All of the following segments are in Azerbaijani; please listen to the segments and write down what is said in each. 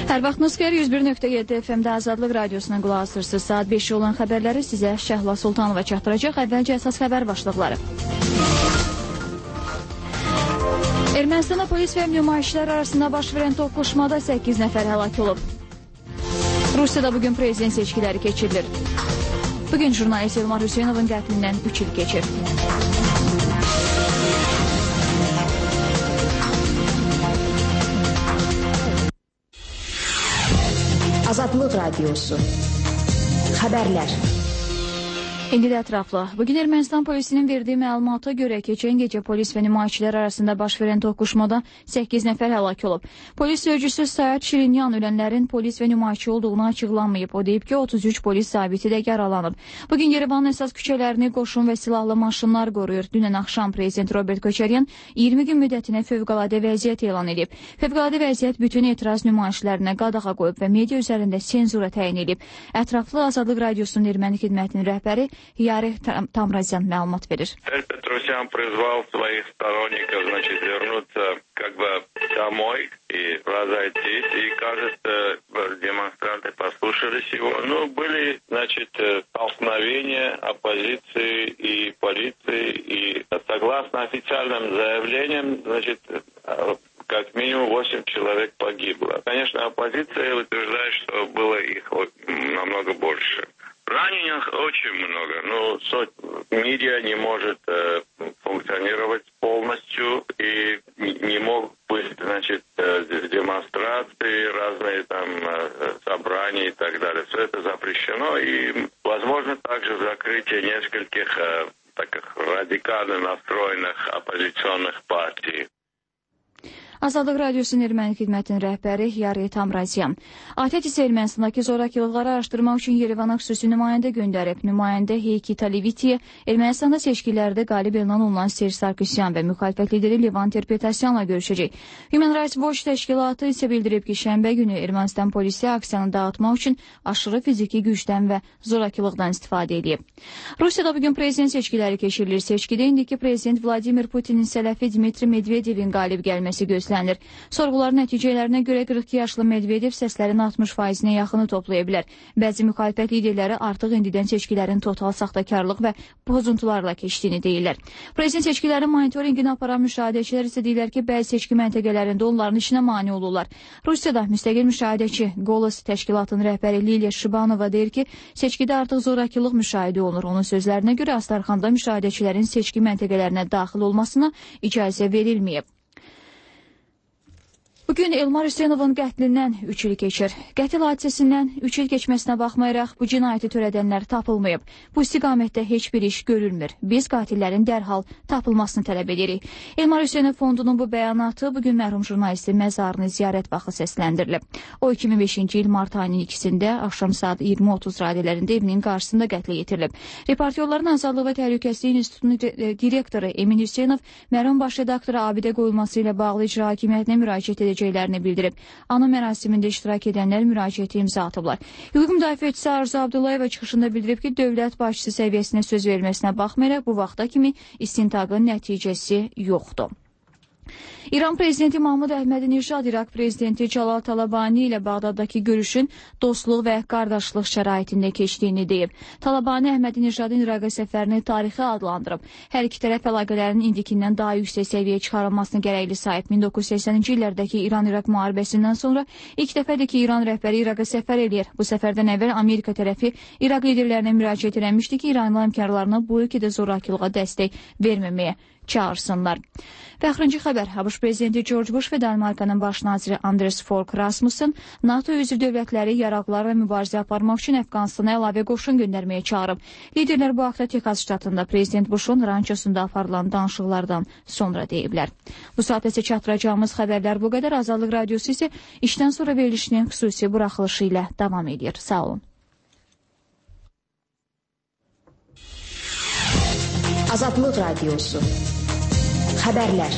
Hər vaxtınız xeyir, 101.7 FM-də Azadlıq Radiosuna qulaq asırsınız. Saat 5 olan xəbərləri sizə Şəhla Sultanova çatdıracaq. Əvvəlcə əsas xəbər başlıqları. Ermənistanda polis və nümayişlər arasında baş verən toqquşmada 8 nəfər həlak olub. Rusiyada bugün prezident seçkiləri keçirilir. Bugün jurnalist Elmar Hüseynovun qətlindən 3 il keçir. Azadlıq Radiosu. Xəbərlər. İndi də ətraflı. Bugün Ermənistan polisinin verdiyi məlumata görə keçən gecə polis və nümayişçilər arasında baş verən toqquşmada 8 nəfər həlak olub. Polis sözcüsü Sayat Şirinyan ölənlərin polis və nümayişçi olduğunu açıqlanmayıb. O deyib ki, 33 polis zabiti də yaralanıb. Bugün Yerevanın əsas küçələrini qoşun və silahlı maşınlar qoruyur. Dünən axşam prezident Robert Koçaryan 20 gün müddətinə fövqəladə vəziyyət elan edib. Fövqəladə vəziyyət bütün etiraz nümayişlərinə qadağa qoyub və media üzərində senzura təyin edib. Ətraflı Azadlıq Radiosunun erməni xidmətinin rəhbəri Yarih Tamrazyan məlumat verir. Petrosyan призвал своих сторонников, вернуться домой и разойтись. И, кажется, демонстранты послушались его. Ну, были, столкновения оппозиции и полиции. И согласно официальным заявлениям, как минимум 8 человек погибло. Конечно, оппозиция утверждает, что было их намного больше. Раненых очень много, но медиа не может функционировать полностью и не могут быть, демонстрации, разные собрания и так далее. Все это запрещено и возможно также закрытие нескольких таких радикально настроенных оппозиционных партий. Azadlıq Radiosunun erməni xidmətinin rəhbəri Yarih Tamrazyan. ATƏT isə Ermənistandakı zorakılıqları araşdırmaq üçün Yerevana xüsusi nümayəndə göndərib. Nümayəndə Heiki Talivitiyə Ermənistanda seçkilərdə qalib elan olunan Serj Sarkisyan və müxalifət lideri Levan Terpetasyanla görüşəcək. Human Rights Watch təşkilatı isə bildirib ki, şənbə günü Ermənistan polisi aksiyanı dağıtmaq üçün aşırı fiziki gücdən və zorakılıqdan istifadə edib. Rusiyada bugün prezident seçkiləri keçirilir. Seçkidə indiki prezident Vladimir Putinin sələfi Dmitri Medvedevin qalib gəlməsi gözlənilir. Sorğuların nəticələrinə görə 42 yaşlı Medvedev səslərin 60%-nə yaxını toplaya bilər. Bəzi müxalifət liderləri artıq indidən seçkilərin total saxtakarlıq və pozuntularla keçdiyini deyirlər. Prezident seçkilərin monitoringini aparan müşahidəçilər isə deyirlər ki, bəzi seçki məntəqələrində onların işinə mane olurlar. Rusiyada müstəqil müşahidəçi Golos təşkilatının rəhbəri Liliya Şibanova deyir ki, seçkidə artıq zorakılıq müşahidə olunur. Onun sözlərinə görə Astarxanda müşahidəçilərin seçki məntəqələrinə daxil olmasına icazə verilməyib. Bugün Elmar Hüseynovun qətlindən 3 il keçir. Qətl hadisəsindən 3 il keçməsinə baxmayaraq bu cinayəti törədənlər tapılmayıb. Bu istiqamətdə heç bir iş görülmür. Biz qatillərin dərhal tapılmasını tələb edirik. Elmar Hüseynov fondunun bu bəyanatı bugün mərhum jurnalistin məzarını ziyarət vaxtı səsləndirilib. O 2005-ci il mart ayının 2-sində axşam saat 20:30 radələrində evinin qarşısında qətlə yetirilib. Reportyorların Azadlıq və Təhlükəsizlik İnstitutunun direktoru Emin Hüseynov mərhum baş redaktoru abidə qoyulması ilə bağlı icra hakimiyyətinə müraciət edəcək bildirib. Ana mərasimində iştirak edənlər müraciəti imza atıblar. Hüquq müdafiəçisi Arzu Abdullayeva çıxışında bildirib ki, dövlət başçısı səviyyəsinə söz verilməsinə baxmayaraq bu vaxta kimi istintaqın nəticəsi yoxdur. İran prezidenti Mahmud Əhmədi-Nişad İraq prezidenti Cəlal Talabani ilə Bağdaddakı görüşün dostluq və qardaşlıq şəraitində keçdiyini deyib. Talabani Əhmədi-Nişadın İraqa səfərini tarixi adlandırıb. Hər iki tərəf əlaqələrinin indikindən daha yüksək səviyyəyə çıxarılmasını gərəkli sayıb. 1980-ci illərdəki İran-İraq müharibəsindən sonra ilk dəfədir ki, İran rəhbəri İraqa səfər edir. Bu səfərdən əvvəl Amerika tərəfi İraq liderlərinə müraciət edilmişdi ki, İranlı həmkarlarına bu ölkədə zorakılığa dəstək verməməyə çağırsınlar. Və axırıncı xəbər, ABŞ prezidenti George Bush və Danimarkanın baş naziri Anders Fogh Rasmussen NATO üzv dövlətləri yaraqlar və mübarizə aparmaq üçün Əfqanistana əlavə qoşun göndərməyə çağırıb. Liderlər bu haqda Texas ştatında prezident Bush'un rançosunda aparılan danışıqlardan sonra deyiblər. Bu saat isə çatdıracağımız xəbərlər bu qədər. Azadlıq Radiosu isə işdən sonra verilişinin xüsusi buraxılışı ilə davam edir. Sağ olun. Azadlıq Radiosu. Xəbərlər.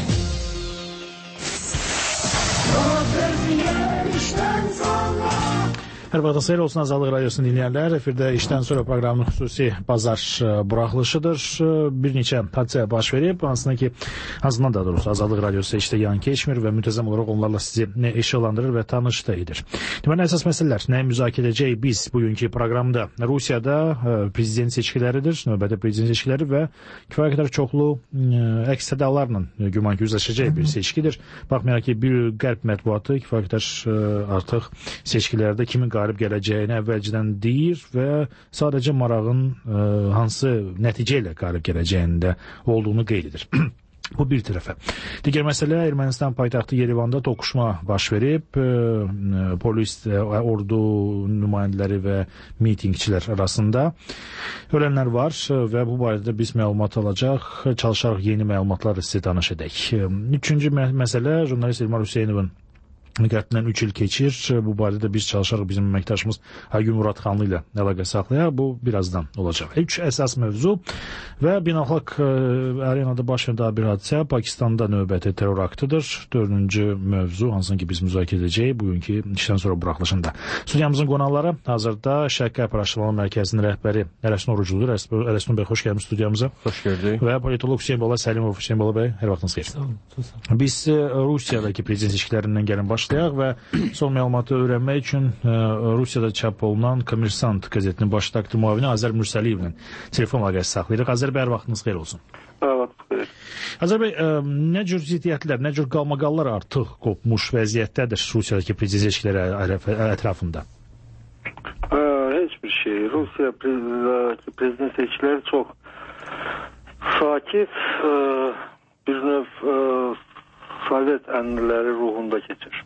Hər vaxtınız xeyir olsun Azadlıq Radiosunun dinləyənlər. Efirdə işdən sonra proqramının xüsusi bazar buraxılışıdır. Bir neçə hadisə baş verib. Hansından daha doğrusu Azadlıq Radiosu işdə yan keçmir və müntəzəm olaraq onlarla sizi işıqlandırır və tanış da edir. Deməli, əsas məsələlər nə müzakirə edəcəyik biz bugünkü proqramda? Rusiyada prezident seçkiləridir, növbəti prezident seçkiləri və kifayət qədər çoxlu əks sədalarla güman ki, üzləşəcək bir seçkidir. Baxmayaraq ki, bir qərb mətbuatı kifayət qədər artıq seçkilərdə kimin qalib gələcəyini əvvəlcədən deyir və sadəcə marağın hansı nəticə ilə qalib gələcəyində olduğunu qeyd edir. Bu bir tərəfə. Digər məsələ, Ermənistan paytaxtı Yerevanda toqquşma baş verib. Polis, ordu nümayəndələri və mitingçilər arasında ölənlər var və bu barədə biz məlumat alacaq. Çalışaraq yeni məlumatlar sizə tanış edək. Üçüncü məsələ, jurnalist Elmar Hüseynovun qətlindən 3 il keçir. Bu barədə biz çalışarıq bizim əməkdaşımız Aygün Muradxanlı ilə əlaqə saxlayaq. Bu birazdan olacaq. Üç əsas mövzu və beynəlxalq arenada baş verən daha bir hadisə Pakistanda növbəti terror aktıdır. Dördüncü mövzu, hansını ki biz müzakirə edəcəyik bugünkü işdən sonra buraxılışında. Studiyamızın qonaqları hazırda Şərq Qərb Araşdırmaları Mərkəzinin rəhbəri Ələsnur Orucludur. Ələsnur bəy, xoş gəlmisiniz studiyamıza. Xoş gördük. Və politolog Hüseyn Bala Səlimov. Hüseyn Bala bəy, hər vaxtınız xeyir. Biz Rusiyadakı prezident seçkilərindən gəlin başlayaq və son məlumatı öyrənmək üçün Rusiyada çap olunan Kommersant qəzetinin baş redaktor müavini Azər Mürsəliyevlə telefon əlaqəsi saxlayırıq. Azər bəy, hər vaxtınız xeyir olsun. Azər bəy, nə cür ziddiyyətlər, nə cür qalmaqallar artıq qopmuş vəziyyətdədir Rusiyadakı prezident seçkiləri ətrafında? Heç bir şey. Rusiyadakı prezident seçkiləri çox sakit, bir növ Sovet ənniləri ruhunda keçir.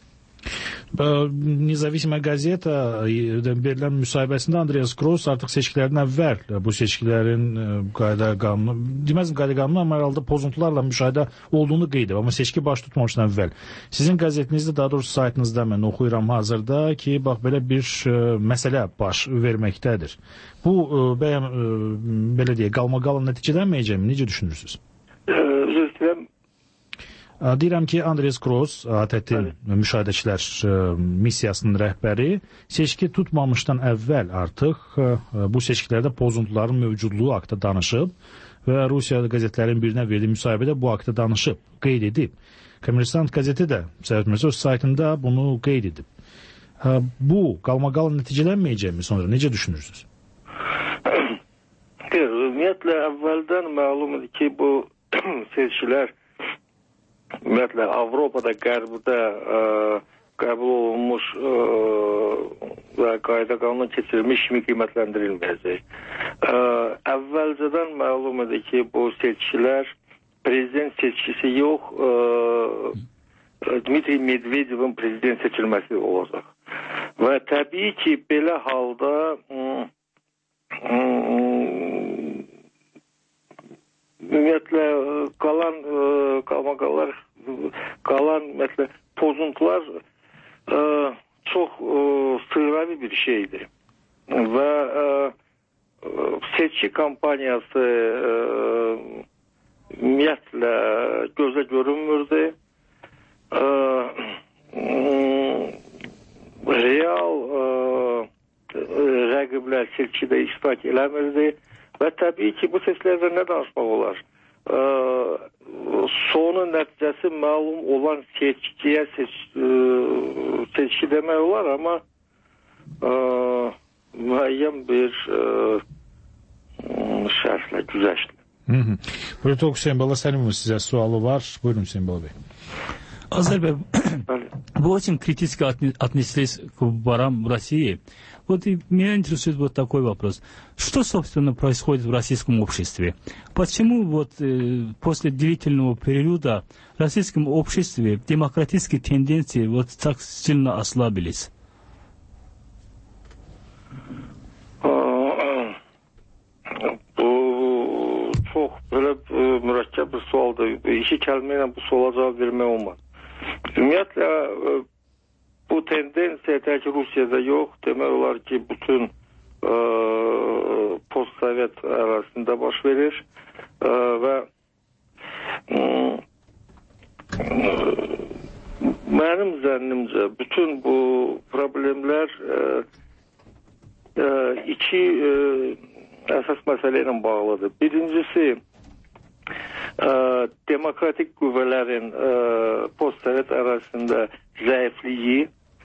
Nizavisiya qəzeta verilən müsahibəsində Andreas Gross artıq seçkilərdən əvvəl bu seçkilərin qayda qanunu, deməzdim qayda qanunu, amma herhalde pozuntularla müşahidə olduğunu qeyd edib, amma seçki baş tutmamışdan əvvəl. Sizin qəzetinizdə, daha doğrusu saytınızda mən oxuyuram hazırda ki, bax belə bir məsələ baş verməkdədir. Bu, belə deyək, qalmaqala nəticələnməyəcəkmi? Necə düşünürsünüz? Üzr istəyirəm. Deyirəm ki, Andreas Gross, ATƏT-in müşahidəçilər missiyasının rəhbəri, seçki tutmamışdan əvvəl artıq bu seçkilərdə pozuntuların mövcudluğu haqda danışıb və Rusiya qəzetlərin birinə verdiyi müsahibədə bu haqda danışıb, qeyd edib. Kommersant qəzeti də öz saytında bunu qeyd edib. Bu, qalmaqala nəticələnməyəcəkmi sonra? Necə düşünürsünüz? Ümumiyyətlə, əvvəldən məlum idi ki, bu seçkilər ümumiyyətlə Avropada, Qərbdə qəbul olunmuş və qayda qanuna keçirilmiş kimi qiymətləndirilməyəcək. Əvvəlcədən məlum idi ki, bu seçkilər prezident seçkisi yox, Dmitri Medvedevin prezident seçilməsi olacaq. Və təbii ki, belə halda ümumiyyətlə qalan pozuntular çox sıravi bir şeydir. Və seçki kampaniyası ümumiyyətlə gözə görünmürdü. Real rəqiblər seçkidə iştirak eləmirdi. Və təbii ki, bu seçkilərdə nə danışmaq olar? Sonu nəticəsi məlum olan seçkiyə seçki demək olar, amma müəyyən bir şərhlə, güzəştlə. Politolog Hüseyn Bala Səlimov sizə sualı var. Buyurun Hüseyn Bala Bey. Азер, вы очень критически отнеслись к выборам в России. Вот и меня интересует вот такой вопрос. Что, собственно, происходит в российском обществе? Почему вот после длительного периода в российском обществе демократические тенденции вот так сильно ослабились? Bu çox belə mürəkkəb bir sualdır. İki kəlmə ilə bu suala cavab vermək olmaz. Ümumiyyətlə, bu tendensiya tək Rusiyada yox, demək olar ki, bütün post-sovet ərazisində baş verir və Mənim zənnimcə bütün bu problemlər iki əsas məsələ ilə bağlıdır. Birincisi, demokratik qüvvələrin post-sovet ərazisində zəifliyi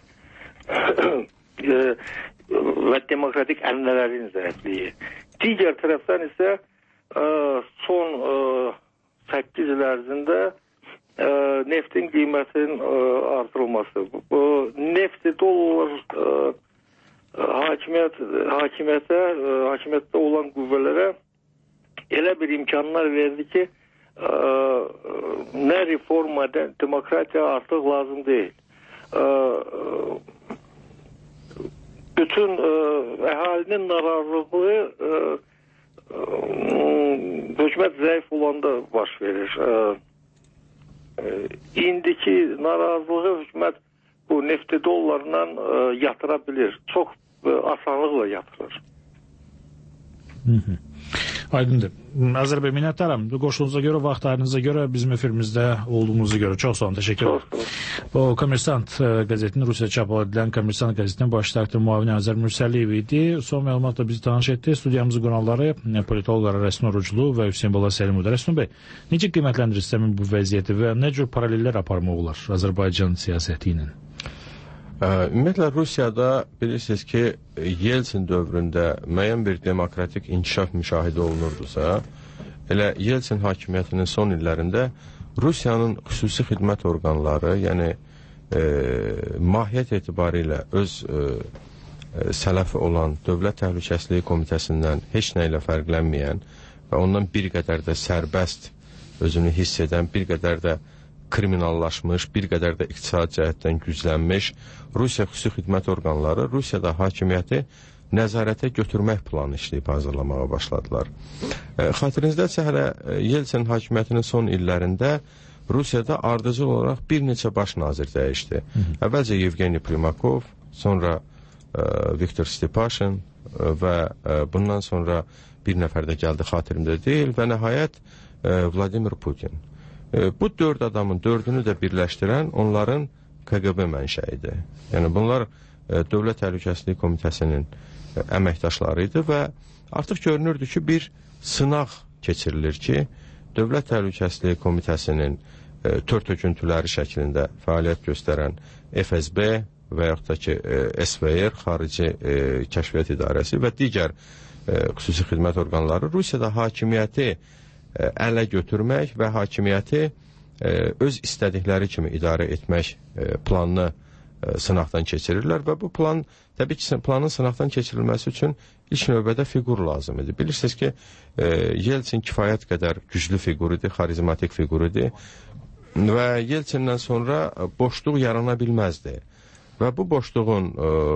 və demokratik ənənələrin zəifliyi. Digər tərəfdən isə son 8 il ərzində neftin qiymətinin artırılması. Nefti dollar hakimiyyətdə olan qüvvələrə elə bir imkanlar verdi ki, nə reforma, demokratiya artıq lazım deyil. Bütün əhalinin narazılığı hökumət zəif olanda baş verir. İndiki narazılığı hökumət bu nefti dollarla yatıra bilir. Çox asanlıqla yatırır. Aydındır. Azər bəy, minnətdaram. Qoşulunuza görə, vaxt ayırınıza görə, bizim efirimizdə olduğumuza görə. Çox sağ olun, təşəkkür ederim. Bu Kommersant qəzetinin, Rusiya çap edilən Kommersant qəzetinin baş redaktoru müavini Azər Mürsəliyev idi. Son məlumatla bizi tanış etdi. Studiyamızın qonaqları politologlar Rəsmi Oruclu və Hüseyin Bala Səlimovdur. Rəsmi bəy, necə qiymətləndirirsiniz bu vəziyyəti və nə cür paralellər aparmaq olar Azərbaycan siyasəti ilə? Ümumiyyətlə, Rusiyada bilirsiniz ki, Yeltsin dövründə müəyyən bir demokratik inkişaf müşahidə olunurdusa, elə Yeltsin hakimiyyətinin son illərində Rusiyanın xüsusi xidmət orqanları, yəni mahiyyət etibarilə öz sələfi olan Dövlət Təhlükəsizliyi Komitəsindən heç nə ilə fərqlənməyən və ondan bir qədər də sərbəst özünü hiss edən, bir qədər də kriminallaşmış, bir qədər də iqtisadi cəhətdən güclənmiş Rusiya xüsusi xidmət orqanları Rusiyada hakimiyyəti nəzarətə götürmək planı işləyib hazırlamağa başladılar. Xatırinizdəsə, hələ Yeltsin hakimiyyətinin son illərində Rusiyada ardıcıl olaraq bir neçə baş nazir dəyişdi. Əvvəlcə Yevgeni Primakov, sonra Viktor Stepaşin və bundan sonra bir nəfər də gəldi, xatirimdə deyil, və nəhayət Vladimir Putin. Bu dörd adamın dördünü də birləşdirən onların KGB mənşəyidir. Yəni bunlar Dövlət Təhlükəsizliyi Komitəsinin əməkdaşları idi və artıq görünürdü ki, bir sınaq keçirilir ki, Dövlət Təhlükəsizliyi Komitəsinin tör-töküntüləri şəklində fəaliyyət göstərən FSB və yaxud da ki, SVR, Xarici Kəşfiyyat İdarəsi və digər xüsusi xidmət orqanları Rusiyada hakimiyyəti ələ götürmək və hakimiyyəti öz istədikləri kimi idarə etmək planını sınaqdan keçirirlər və bu plan, təbii ki, planın sınaqdan keçirilməsi üçün ilk növbədə fiqur lazım idi. Bilirsiniz ki, Yeltsin kifayət qədər güclü fiqur idi, xarizmatik fiqur idi və Yeltsindən sonra boşluq yarana bilməzdi. Və bu boşluğun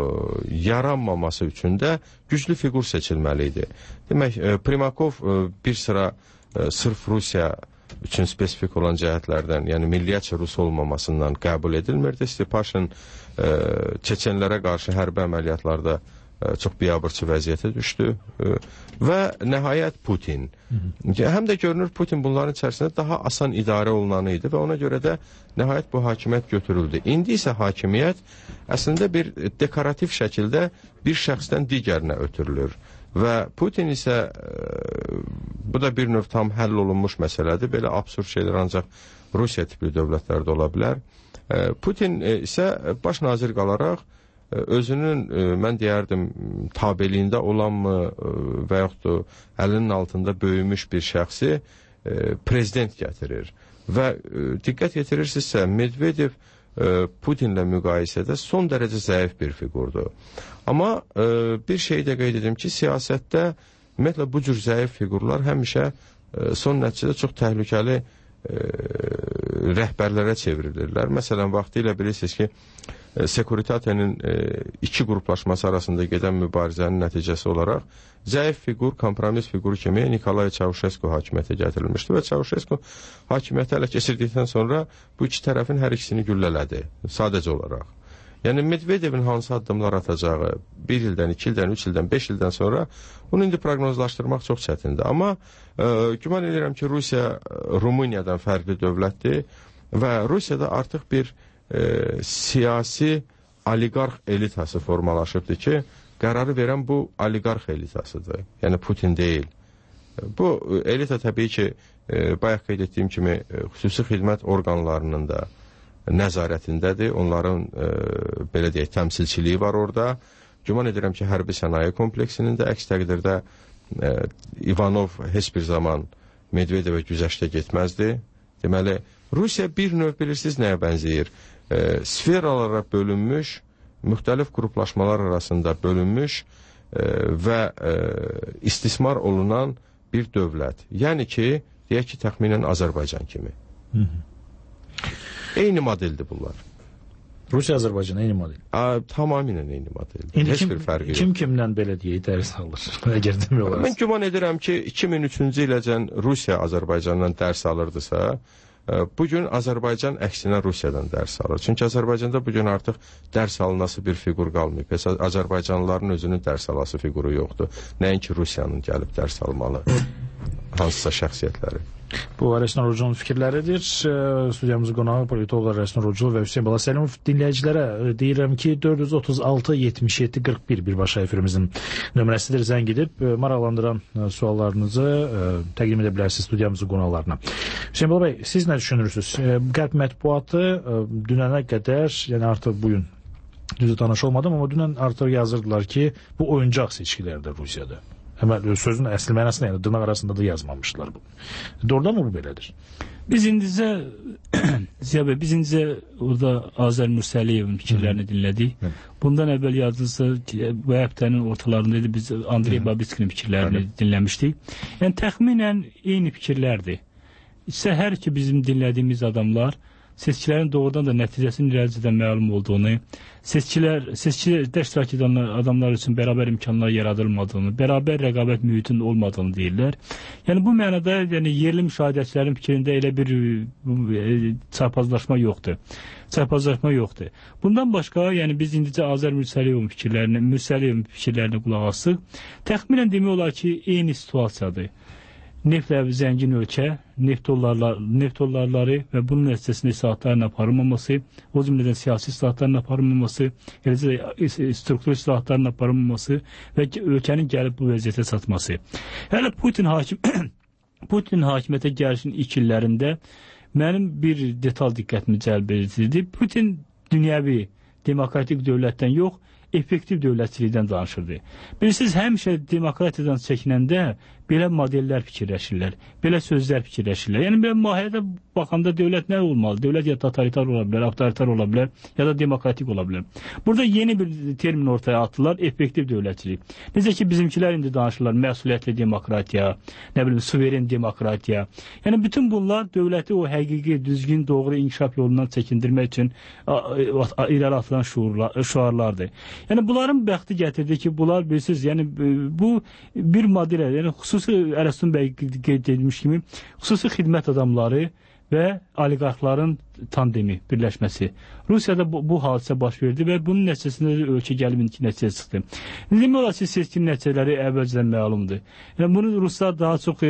yaranmaması üçün də güclü fiqur seçilməli idi. Demək, Primakov bir sıra sırf Rusiya üçün spesifik olan cəhətlərdən, yəni milliyyətcə Rus olmamasından qəbul edilmirdi. Stepaşin çeçenlərə qarşı hərbi əməliyyatlarda çox biabırçı vəziyyətə düşdü və nəhayət Putin. Həm də görünür Putin bunların içərisində daha asan idarə olunanı idi və ona görə də nəhayət bu hakimiyyət götürüldü. İndi isə hakimiyyət əslində bir dekorativ şəkildə bir şəxsdən digərinə ötürülür. Və Putin isə, bu da bir növ tam həll olunmuş məsələdir, belə absurd şeylər ancaq Rusiya tipli dövlətlərdə ola bilər. Putin isə baş nazir qalaraq özünün, mən deyərdim, tabeliyində olanmı və yaxud da əlinin altında böyümüş bir şəxsi prezident gətirir. Və diqqət yetirirsinizsə, Medvedev Putinlə müqayisədə son dərəcə zəif bir fiqurdur. Amma bir şey də qeyd edim ki, siyasətdə ümumiyyətlə bu cür zəif fiqurlar həmişə son nəticədə çox təhlükəli rəhbərlərə çevrilirlər. Məsələn, vaxtilə bilirsiniz ki, Sekuritatenin iki qruplaşması arasında gedən mübarizənin nəticəsi olaraq zəif fiqur, kompromis fiquru kimi Nikolay Çavuşesku hakimiyyətə gətirilmişdi və Çavuşesku hakimiyyətə ələ keçirdikdən sonra bu iki tərəfin hər ikisini güllələdi, sadəcə olaraq. Yəni Medvedevin hansı addımlar atacağı 1 ildən, 2 ildən, 3 ildən, 5 ildən sonra bunu indi proqnozlaşdırmaq çox çətindir. Amma güman edirəm ki, Rusiya Rumıniyadan fərqli dövlətdir və Rusiyada artıq bir siyasi oliqarx elitası formalaşıbdır ki, qərarı verən bu oliqarx elitasıdır. Yəni Putin deyil. Bu elita təbii ki, bayaq qeyd etdiyim kimi xüsusi xidmət orqanlarının da nəzarətindədir. Onların belə deyək, təmsilçiliyi var orada. Güman edirəm ki, hərbi sənaye kompleksinin də əks təqdirdə İvanov heç bir zaman Medvedevə güzəştə getməzdi. Deməli, Rusiya bir növ bilirsiniz nəyə bənzəyir? Sferalara bölünmüş, müxtəlif qruplaşmalar arasında bölünmüş və istismar olunan bir dövlət. Yəni ki, deyək ki, təxminən Azərbaycan kimi. Eyni modeldir bunlar. Rusiya, Azərbaycan eyni model. Tamamilə eyni modeldir. Heç bir fərqi yox. Kim kimdən belə deyək, dərs alır? Əgər demək olarsa. Mən güman edirəm ki, 2003-cü iləcən Rusiya Azərbaycandan dərs alırdısa, bugün Azərbaycan əksinə Rusiyadan dərs alır. Çünki Azərbaycanda bugün artıq dərs alınası bir fiqur qalmayıb. Azərbaycanlıların özünün dərs alası fiquru yoxdur. Nəinki Rusiyanın gəlib dərs almalı hansısa şəxsiyyətləri. Bu Rəsnan Orucunun fikirləridir. Studiyamızın qonağı politoloqlar Rəsnan Orucu və Hüseyin Balasəlimov. Dinləyicilərə deyirəm ki, 436-77-41 birbaşa efirimizin nömrəsidir. Zəng edib maraqlandıran suallarınızı təqdim edə bilərsiniz studiyamızın qonaqlarına. Hüseyin Bala bəy, siz nə düşünürsünüz? Qərb mətbuatı dünənə qədər, yəni artıq bugün düzü tanış olmadım, amma dünən artıq yazırdılar ki, bu oyuncaq seçkilərdir Rusiyada. Sözün əsl mənasını, yəni dırnaq arasında da yazmamışlar bu. Doğrudan mı bu belədir? Biz indicə Ziya bəy, biz indicə orada Azər Mürsəliyevin fikirlərini dinlədik. Bundan əvvəl yadınızda bu həftənin ortalarında biz Andrey Babitskinin fikirlərini dinləmişdik. Yəni təxminən eyni fikirlərdir. Hər ki bizim dinlədiyimiz adamlar seçkilərin doğrudan da nəticəsinin irəlicədən məlum olduğunu, seçkilərdə iştirak edən adamlar üçün bərabər imkanlar yaradılmadığını, bərabər rəqabət mühitinin olmadığını deyirlər. Yəni bu mənada yerli müşahidəçilərin fikrində elə bir çarpazlaşma yoxdur. Bundan başqa, yəni biz indicə Azər Mürsəliyevin fikirlərinə qulaq asıq. Təxminən demək olar ki, eyni situasiyadır. Neftlə zəngin ölkə, neft dollarları və bunun nəticəsində islahatların aparılmaması, o cümlədən siyasi islahatların aparılmaması, eləcə də struktur islahatların aparılmaması və ölkənin gəlib bu vəziyyətə çatması. Hələ Putin hakimiyyətə gəlişin ilk illərində mənim bir detal diqqətimi cəlb edirdi. Putin dünyəvi demokratik dövlətdən yox, effektiv dövlətçilikdən danışırdı. Bilirsiniz, həmişə demokratiyadan çəkinəndə belə modellər fikirləşirlər, belə sözlər fikirləşirlər. Yəni, belə mahiyyədə baxanda dövlət nə olmalı? Dövlət ya totalitar ola bilər, avtoritar ola bilər, ya da demokratik ola bilər. Burada yeni bir termin ortaya atdılar, effektiv dövlətçilik. Necə ki, bizimkilər indi danışırlar, məsuliyyətli demokratiya, nə bilim, suveren demokratiya. Yəni, bütün bunlar dövləti o həqiqi, düzgün, doğru inkişaf yolundan çəkindirmək üçün irəli atılan şüarlardır. Yəni, bunların bəxti gətirdi ki, bunlar, bilirsiniz, yəni, bu bir modelə, yəni, xüsusi Ərəstun bəy qeyd edilmiş kimi, xüsusi xidmət adamları və oliqarxların tandemi, birləşməsi. Rusiyada bu hadisə baş verdi və bunun nəticəsində ölkə gəlibindeki nəticə çıxdı. Demək olar ki, seçkin nəticələri əvvəlcədən məlumdur. Yəni, bunu Ruslar daha çox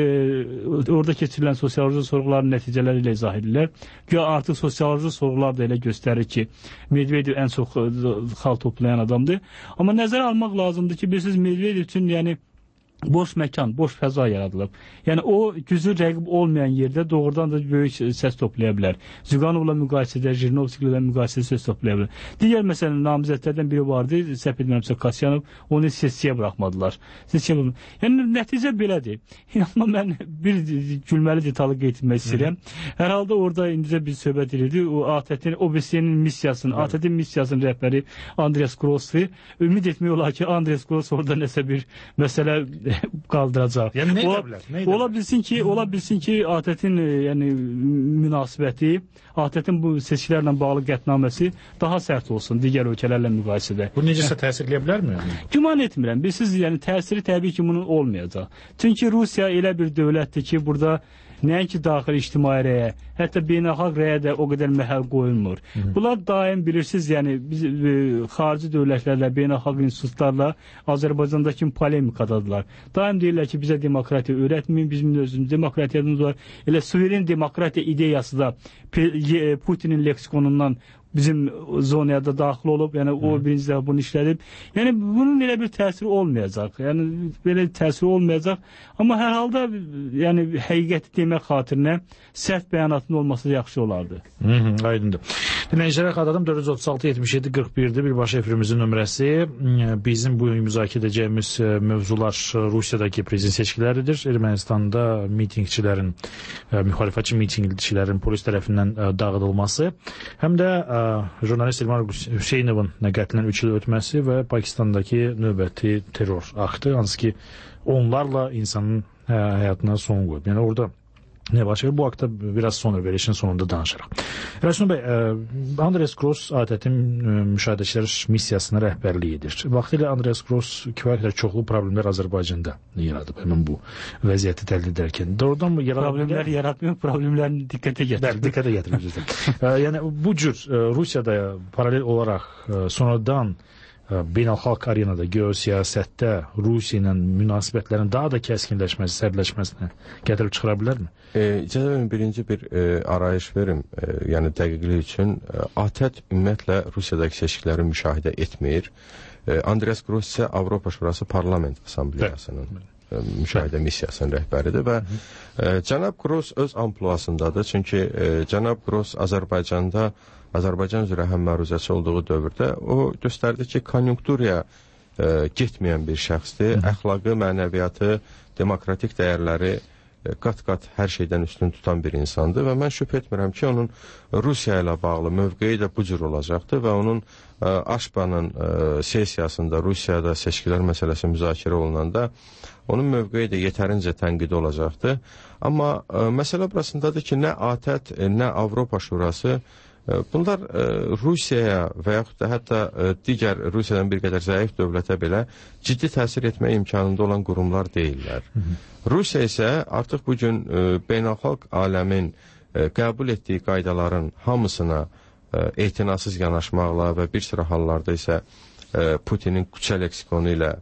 orada keçirilən sosioloji sorğuların nəticələri ilə izah edirlər. Güya artıq sosioloji sorğular da elə göstərir ki, Medvedev ən çox xal toplayan adamdır. Amma nəzərə almaq lazımdır ki, bilirsiniz, Medvedev üçün yəni boş məkan, boş fəza yaradılıb. Yəni, o güclü rəqib olmayan yerdə doğrudan da böyük səs toplaya bilər. Züqanovla müqayisədə, Jirnovskilə müqayisədə səs toplaya bilər. Digər məsələn, namizədlərdən biri vardı, səhv etmirəmsə Kasyanov, onu seçkiyə buraxmadılar. Yəni, nəticə belədir. Amma mən bir gülməli detalı qeyd etmək istəyirəm. Hər halda orada indicə bir söhbət edirdi. O ATƏT-in, OBS-nin missiyasının, ATƏT-in missiyasının rəhbəri Andreas Gross'u. Ümid etmək olar ki, Andreas Gross orada nəsə bir məsələ qaldıracaq. Yəni, ola bilsin ki, ATƏT-in yəni, münasibəti, ATƏT-in bu seçkilərlə bağlı qətnaməsi daha sərt olsun digər ölkələrlə müqayisədə. Bu necəsə təsir edə bilərmi? Güman etmirəm. Bilirsiniz, yəni, təsiri təbii ki, bunun olmayacaq. Çünki Rusiya elə bir dövlətdir ki, burada nəinki daxili ictimai rəyə, hətta beynəlxalq rəyə də o qədər məhəl qoyulmur. Bunlar daim bilirsiniz, yəni biz xarici dövlətlərlə, beynəlxalq institutlarla Azərbaycandakı polemikadadılar. Daim deyirlər ki, bizə demokratiya öyrətməyin, bizim özümüz demokratiyamız var. Elə suveren demokratiya ideyası da Putinin leksikonundan bizim zonaya da daxil olub, yəni o birinci dəfə bunu işlədib. Yəni bunun elə bir təsiri olmayacaq. Yəni belə təsiri olmayacaq. Amma hər halda yəni həqiqəti demək xatirinə sərt bəyanatın olması yaxşı olardı. Aydındır. Dinləyicilərə xatırladım 436-77-41-dir birbaşa efirimizin nömrəsi. Bizim bu müzakirə edəcəyimiz mövzular Rusiyadakı prezident seçkiləridir. Ermənistanda mitingçilərin, müxalifətçi mitingçilərin polis tərəfindən dağıdılması, həm də jurnalist İlmar Hüseynovun qətlinin 3 il ötməsi və Pakistandakı növbəti terror aktı, hansı ki onlarla insanın həyatına son qoyub. Yəni orada ne baş verir? Bu haqda biraz sonra verilişin sonunda danışırıq. Rəsul bəy, Andreas Gross adətin müşahidəçilər missiyasına rəhbərlik edir. Vaxtilə Andreas Gross kifayət qədər çoxlu problemlər Azərbaycanda yaradıb. Həmin bu vəziyyəti təhlil edərkən. Doğrudan mı problemlər yaratmıyor, problemlərini diqqətə gətirir. Bəli, diqqətə gətirir. Yəni bu cür Rusiyada paralel olaraq sonradan beynəlxalq arenada, geosiyasətdə Rusiya ilə münasibətlərin daha da kəskinləşməsi, sərdləşməsinə gətirib çıxara bilərmi? İcazə verin, birinci bir arayış verim, yəni dəqiqlik üçün. ATƏT ümumiyyətlə Rusiyadakı seçkiləri müşahidə etmir. Andreas Gross isə Avropa Şurası Parlament Assambleyasının müşahidə missiyasının rəhbəridir və cənab Gross öz ampluasındadır. Çünki cənab Gross Azərbaycan üzrə həm məruzəçi olduğu dövrdə o göstərdi ki, konjunkturaya getməyən bir şəxsdir. Əxlaqı, mənəviyyatı, demokratik dəyərləri qat-qat hər şeydən üstün tutan bir insandır və mən şübhə etmirəm ki, onun Rusiya ilə bağlı mövqeyi də bu cür olacaqdır və onun AŞPA-nın sesiyasında Rusiyada seçkilər məsələsi müzakirə olunanda onun mövqeyi də yetərincə tənqidi olacaqdır. Amma məsələ burasındadır ki, nə ATƏT, nə Avropa Şurası bunlar Rusiyaya və yaxud da hətta digər Rusiyadan bir qədər zəif dövlətə belə ciddi təsir etmə imkanında olan qurumlar deyirlər. Rusiya isə artıq bugün beynəlxalq aləmin qəbul etdiyi qaydaların hamısına etinasız yanaşmaqla və bir sıra hallarda isə Putinin küçə leksikonu ilə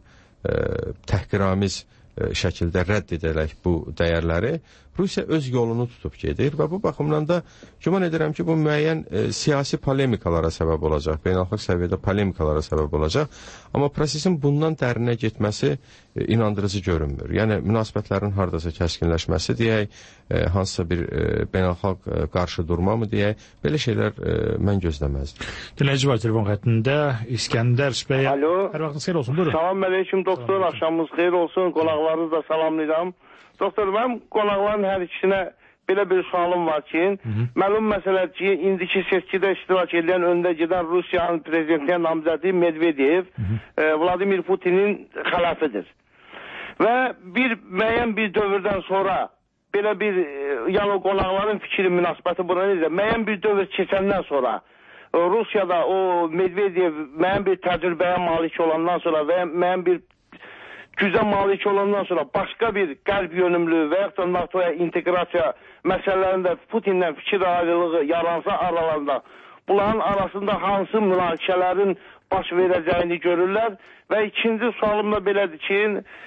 təhqiramiz şəkildə rədd edərək bu dəyərləri Rusiya öz yolunu tutub gedir və bu baxımdan da güman edirəm ki, bu müəyyən siyasi polemikalara səbəb olacaq, beynəlxalq səviyyədə polemikalara səbəb olacaq. Amma prosesin bundan dərinə getməsi inandırıcı görünmür. Yəni, münasibətlərin haradasa kəskinləşməsi deyək, hansısa bir beynəlxalq qarşı durma mı deyək, belə şeylər mən gözləməzdim. Dinləyici var telefon xəttində İskəndər bəy. Alo. Hər vaxtınız xeyir olsun, buyurun. Salam əleykum doktor, axşamınız xeyir olsun, qonaqlarınızı da salamlayıram. Doktor, mən qonaqların hər ikisinə belə bir sualım var ki, məlum məsələdir ki, indiki seçkidə iştirak edən, öndə gedən Rusiyanın prezidentliyə namizədi Medvedev Vladimir Putinin xələfidir. Və müəyyən bir dövrdən sonra belə bir, yəni qonaqların fikri, münasibəti buna necə, müəyyən bir dövr keçəndən sonra Rusiyada o Medvedev müəyyən bir təcrübəyə malik olandan sonra və müəyyən bir gücə malik olandan sonra başqa bir qərb yönümlü və yaxud da NATOya inteqrasiya məsələlərində Putinlə fikir ayrılığı yaransa aralarında bunların arasında hansı münaqişələrin baş verəcəyini görürlər və ikinci sualım da belədir ki,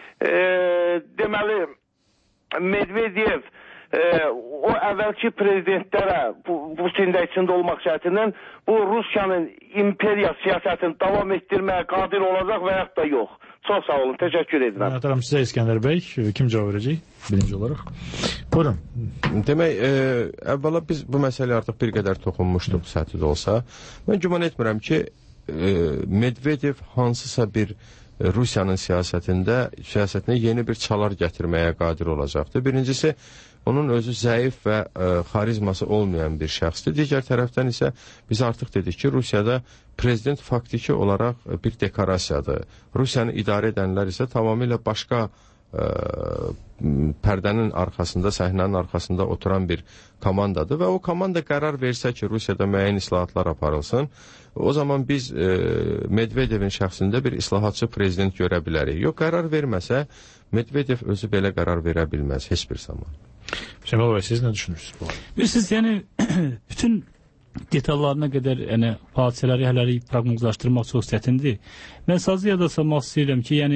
deməli Medvedev o əvvəlki prezidentlərə Putin də içində olmaq şərtindən bu Rusiyanın imperiya siyasətini davam etdirməyə qadir olacaq və yaxud da yox. Çox sağ olun, təşəkkür edirəm. Minnətdaram sizə İskəndər bəy. Kim cavab verəcək? Birinci olaraq. Buyurun. Demək, əvvəla biz bu məsələyə artıq bir qədər toxunmuşduq səthidə olsa. Mən güman etmirəm ki, Medvedev hansısa bir Rusiyanın siyasətinə yeni bir çalar gətirməyə qadir olacaqdır. Birincisi, onun özü zəif və xarizması olmayan bir şəxsdir. Digər tərəfdən isə biz artıq dedik ki, Rusiyada prezident faktiki olaraq bir dekorasiyadır. Rusiyanı idarə edənlər isə tamamilə başqa pərdənin arxasında, səhnənin arxasında oturan bir komandadır və o komanda qərar versə ki, Rusiyada müəyyən islahatlar aparılsın, o zaman biz Medvedevin şəxsində bir islahatçı prezident görə bilərik. Yox, qərar verməsə, Medvedev özü belə qərar verə bilməz heç bir zaman. Şəmal bəy, siz nə düşünürsünüz bu? Siz, yəni, bütün detallarına qədər hadisələri hələlik proqnozlaşdırmaq çox çətindir. Mən sadəcə yada salmaq istəyirəm ki, yəni,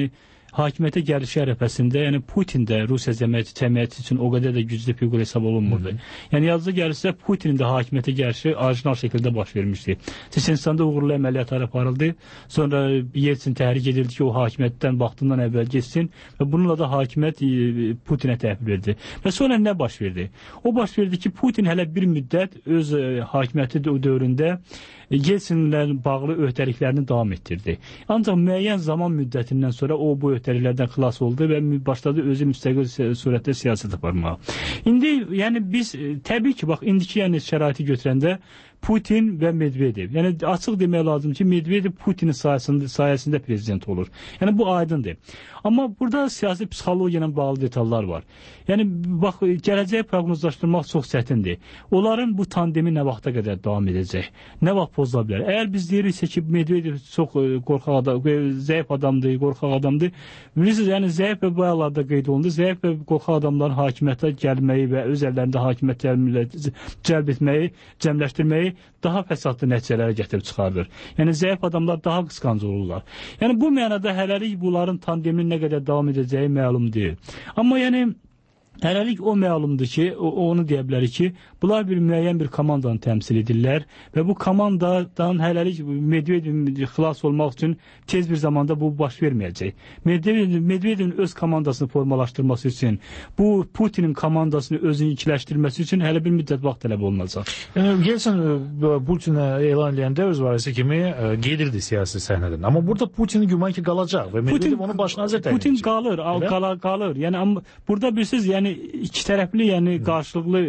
hakimiyyətə gəlişi ərəfəsində, yəni Putin də Rusiya cəmiyyəti üçün o qədər də güclü fiqur hesab olunmurdu. Yəni yazıcı gəlişdə Putinin də hakimiyyətə gəlişi orijinal şəkildə baş vermişdi. Çeçenistanda uğurlu əməliyyatlar aparıldı. Sonra Yeltsin təhrik edildi ki, o hakimiyyətdən vaxtından əvvəl geçsin və bununla da hakimiyyət Putinə təhvil verdi. Və sonra nə baş verdi? O baş verdi ki, Putin hələ bir müddət öz hakimiyyəti dövründə Yeltsinlə bağlı öhdəliklərini davam etdirdi. Ancaq müəyyən zaman müddətindən sonra o bu öhdəliklərdən xilas oldu və başladı özü müstəqil surətdə siyasət aparmağa. İndi yəni biz təbii ki, bax indiki yəni şəraiti götürəndə Putin və Medvedev. Yəni açıq demək lazım ki, Medvedev Putinin sayəsində prezident olur. Yəni bu aydındır. Amma burada siyasi psixologiya ilə bağlı detallar var. Yəni bax gələcəyi proqnozlaşdırmaq çox çətindir. Onların bu tandemi nə vaxta qədər davam edəcək? Nə vaxt pozula bilər? Əgər biz deyiriksə ki, Medvedev çox qorxaq adam, zəif adamdır, qorxaq adamdır. Bilirsiniz, yəni zəif və bayaqlarda qeyd olundu. Zəif və qorxaq adamların hakimiyyətə gəlməyi və öz əllərində hakimiyyət cəlb etməyi, cəmləşdirməyi daha fəsadlı nəticələrə gətirib çıxardır. Yəni zəif adamlar daha qısqancı olurlar. Yəni bu mənada hələlik bunların tandeminin nə qədər davam edəcəyi məlum deyil. Amma yəni hələlik o məlumdur ki, onu deyə bilərik ki, bunlar bir müəyyən bir komandanı təmsil edirlər və bu komandadan hələlik Medvedev xilas olmaq üçün tez bir zamanda bu baş verməyəcək. Medvedevin öz komandasını formalaşdırması üçün, bu Putinin komandasını özünü ikiləşdirməsi üçün hələ bir müddət vaxt tələb olunacaq. Yəni Yeltsin Putinə elan edəndə öz varisi kimi gedirdi siyasi səhnədən. Amma burada Putin güman ki qalacaq və Medvedev onun başına hazır təyin edəcək. Putin qalır. Yəni amma burada bilirsiniz, yəni iki tərəfli, yəni qarşılıqlı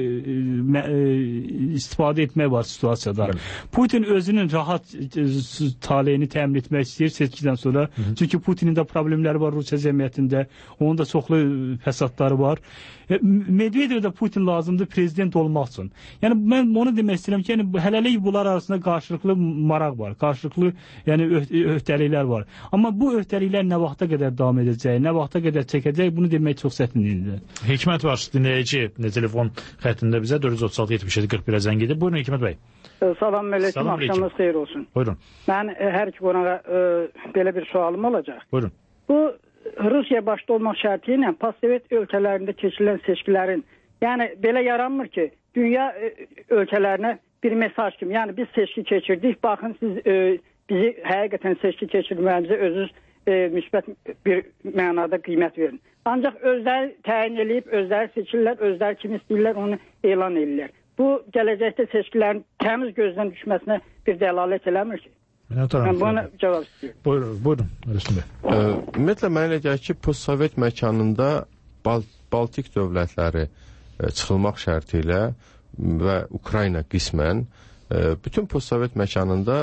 istifadə etmək var situasiyada. Putin özünün rahat taleyini təmin etmək istəyir seçkidən sonra. Çünki Putinin də problemləri var Rusiya cəmiyyətində. Onun da çoxlu fəsadları var. Medvedev də Putin lazımdır prezident olmaq üçün. Yəni mən onu demək istəyirəm ki, yəni hələlik bunlar arasında qarşılıqlı maraq var, qarşılıqlı yəni öhdəliklər var. Amma bu öhdəliklər nə vaxta qədər davam edəcək, nə vaxta qədər çəkəcək, bunu demək çox çətindir. Hikmət var, dinləyici telefon xəttində bizə 436-77-41-ə zəng edib. Buyurun Hikmət bəy. Salam əleykum, axşamınız xeyir olsun. Buyurun. Mən hər iki qonağa belə bir sualım olacaq. Buyurun. Bu Rusiya başda olmaq şərti ilə postsovet ölkələrində keçirilən seçkilərin, yəni belə yaranmır ki, dünya ölkələrinə bir mesaj kimi, yəni biz seçki keçirdik, baxın siz bizi həqiqətən seçki keçirməyimizə özünüz müsbət bir mənada qiymət verin. Ancaq özləri təyin edib, özləri seçirlər, özləri kim istəyirlər onu elan edirlər. Bu gələcəkdə seçkilərin təmiz gözdən düşməsinə bir dəlalət eləmir ki. Mən buna cavab istəyirəm. Buyurun, Rüstəm bəy. Ümumiyyətlə, mənə elə gəlir ki, postsovet məkanında Baltik dövlətləri çıxılmaq şərti ilə və Ukrayna qismən bütün postsovet məkanında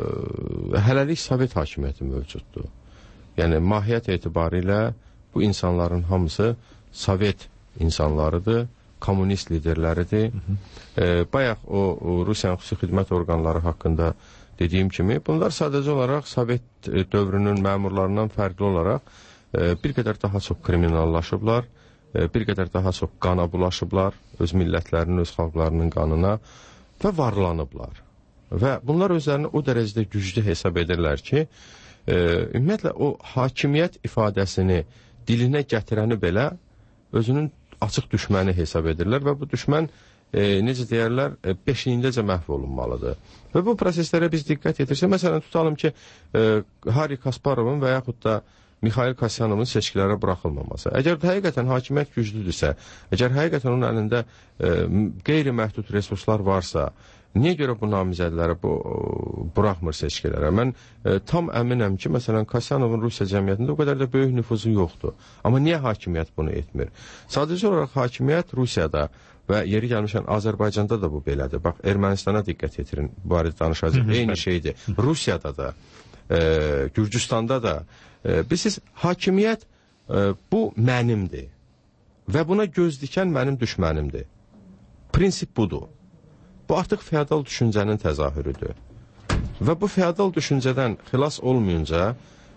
hələlik sovet hakimiyyəti mövcuddur. Yəni, mahiyyət etibarilə bu insanların hamısı sovet insanlarıdır, kommunist liderləridir. Bayaq o Rusiyanın xüsusi xidmət orqanları haqqında dediyim kimi, bunlar sadəcə olaraq sovet dövrünün məmurlarından fərqli olaraq bir qədər daha çox kriminallaşıblar, bir qədər daha çox qana bulaşıblar, öz millətlərinin, öz xalqlarının qanına və varlanıblar. Və bunlar özlərini o dərəcədə güclü hesab edirlər ki, ümumiyyətlə o hakimiyyət ifadəsini dilinə gətirəni belə özünün açıq düşməni hesab edirlər və bu düşmən necə deyərlər, beşiyindəcə məhv olunmalıdır. Və bu proseslərə biz diqqət yetirsək, məsələn, tutalım ki, Hari Kasparovun və yaxud da Mikhail Kasyanovun seçkilərə buraxılmaması. Əgər həqiqətən hakimiyyət güclüdürsə, əgər həqiqətən onun əlində qeyri-məhdud resurslar varsa, niyə görə bu namizədləri buraxmır seçkilərə? Mən tam əminəm ki, məsələn, Kasyanovun Rusiya cəmiyyətində o qədər də böyük nüfuzu yoxdur. Amma niyə hakimiyyət bunu etmir? Sadəcə olaraq hakimiyyət Rusiyada və yeri gəlmişən Azərbaycanda da bu belədir. Bax, Ermənistana diqqət yetirin, bu barədə danışacaq. Eyni şeydir. Rusiyada da, Gürcüstanda da. Bilirsiniz, hakimiyyət bu mənimdir və buna göz dikən mənim düşmənimdir. Prinsip budur. Bu artıq feodal düşüncənin təzahürüdür. Və bu feodal düşüncədən xilas olmayınca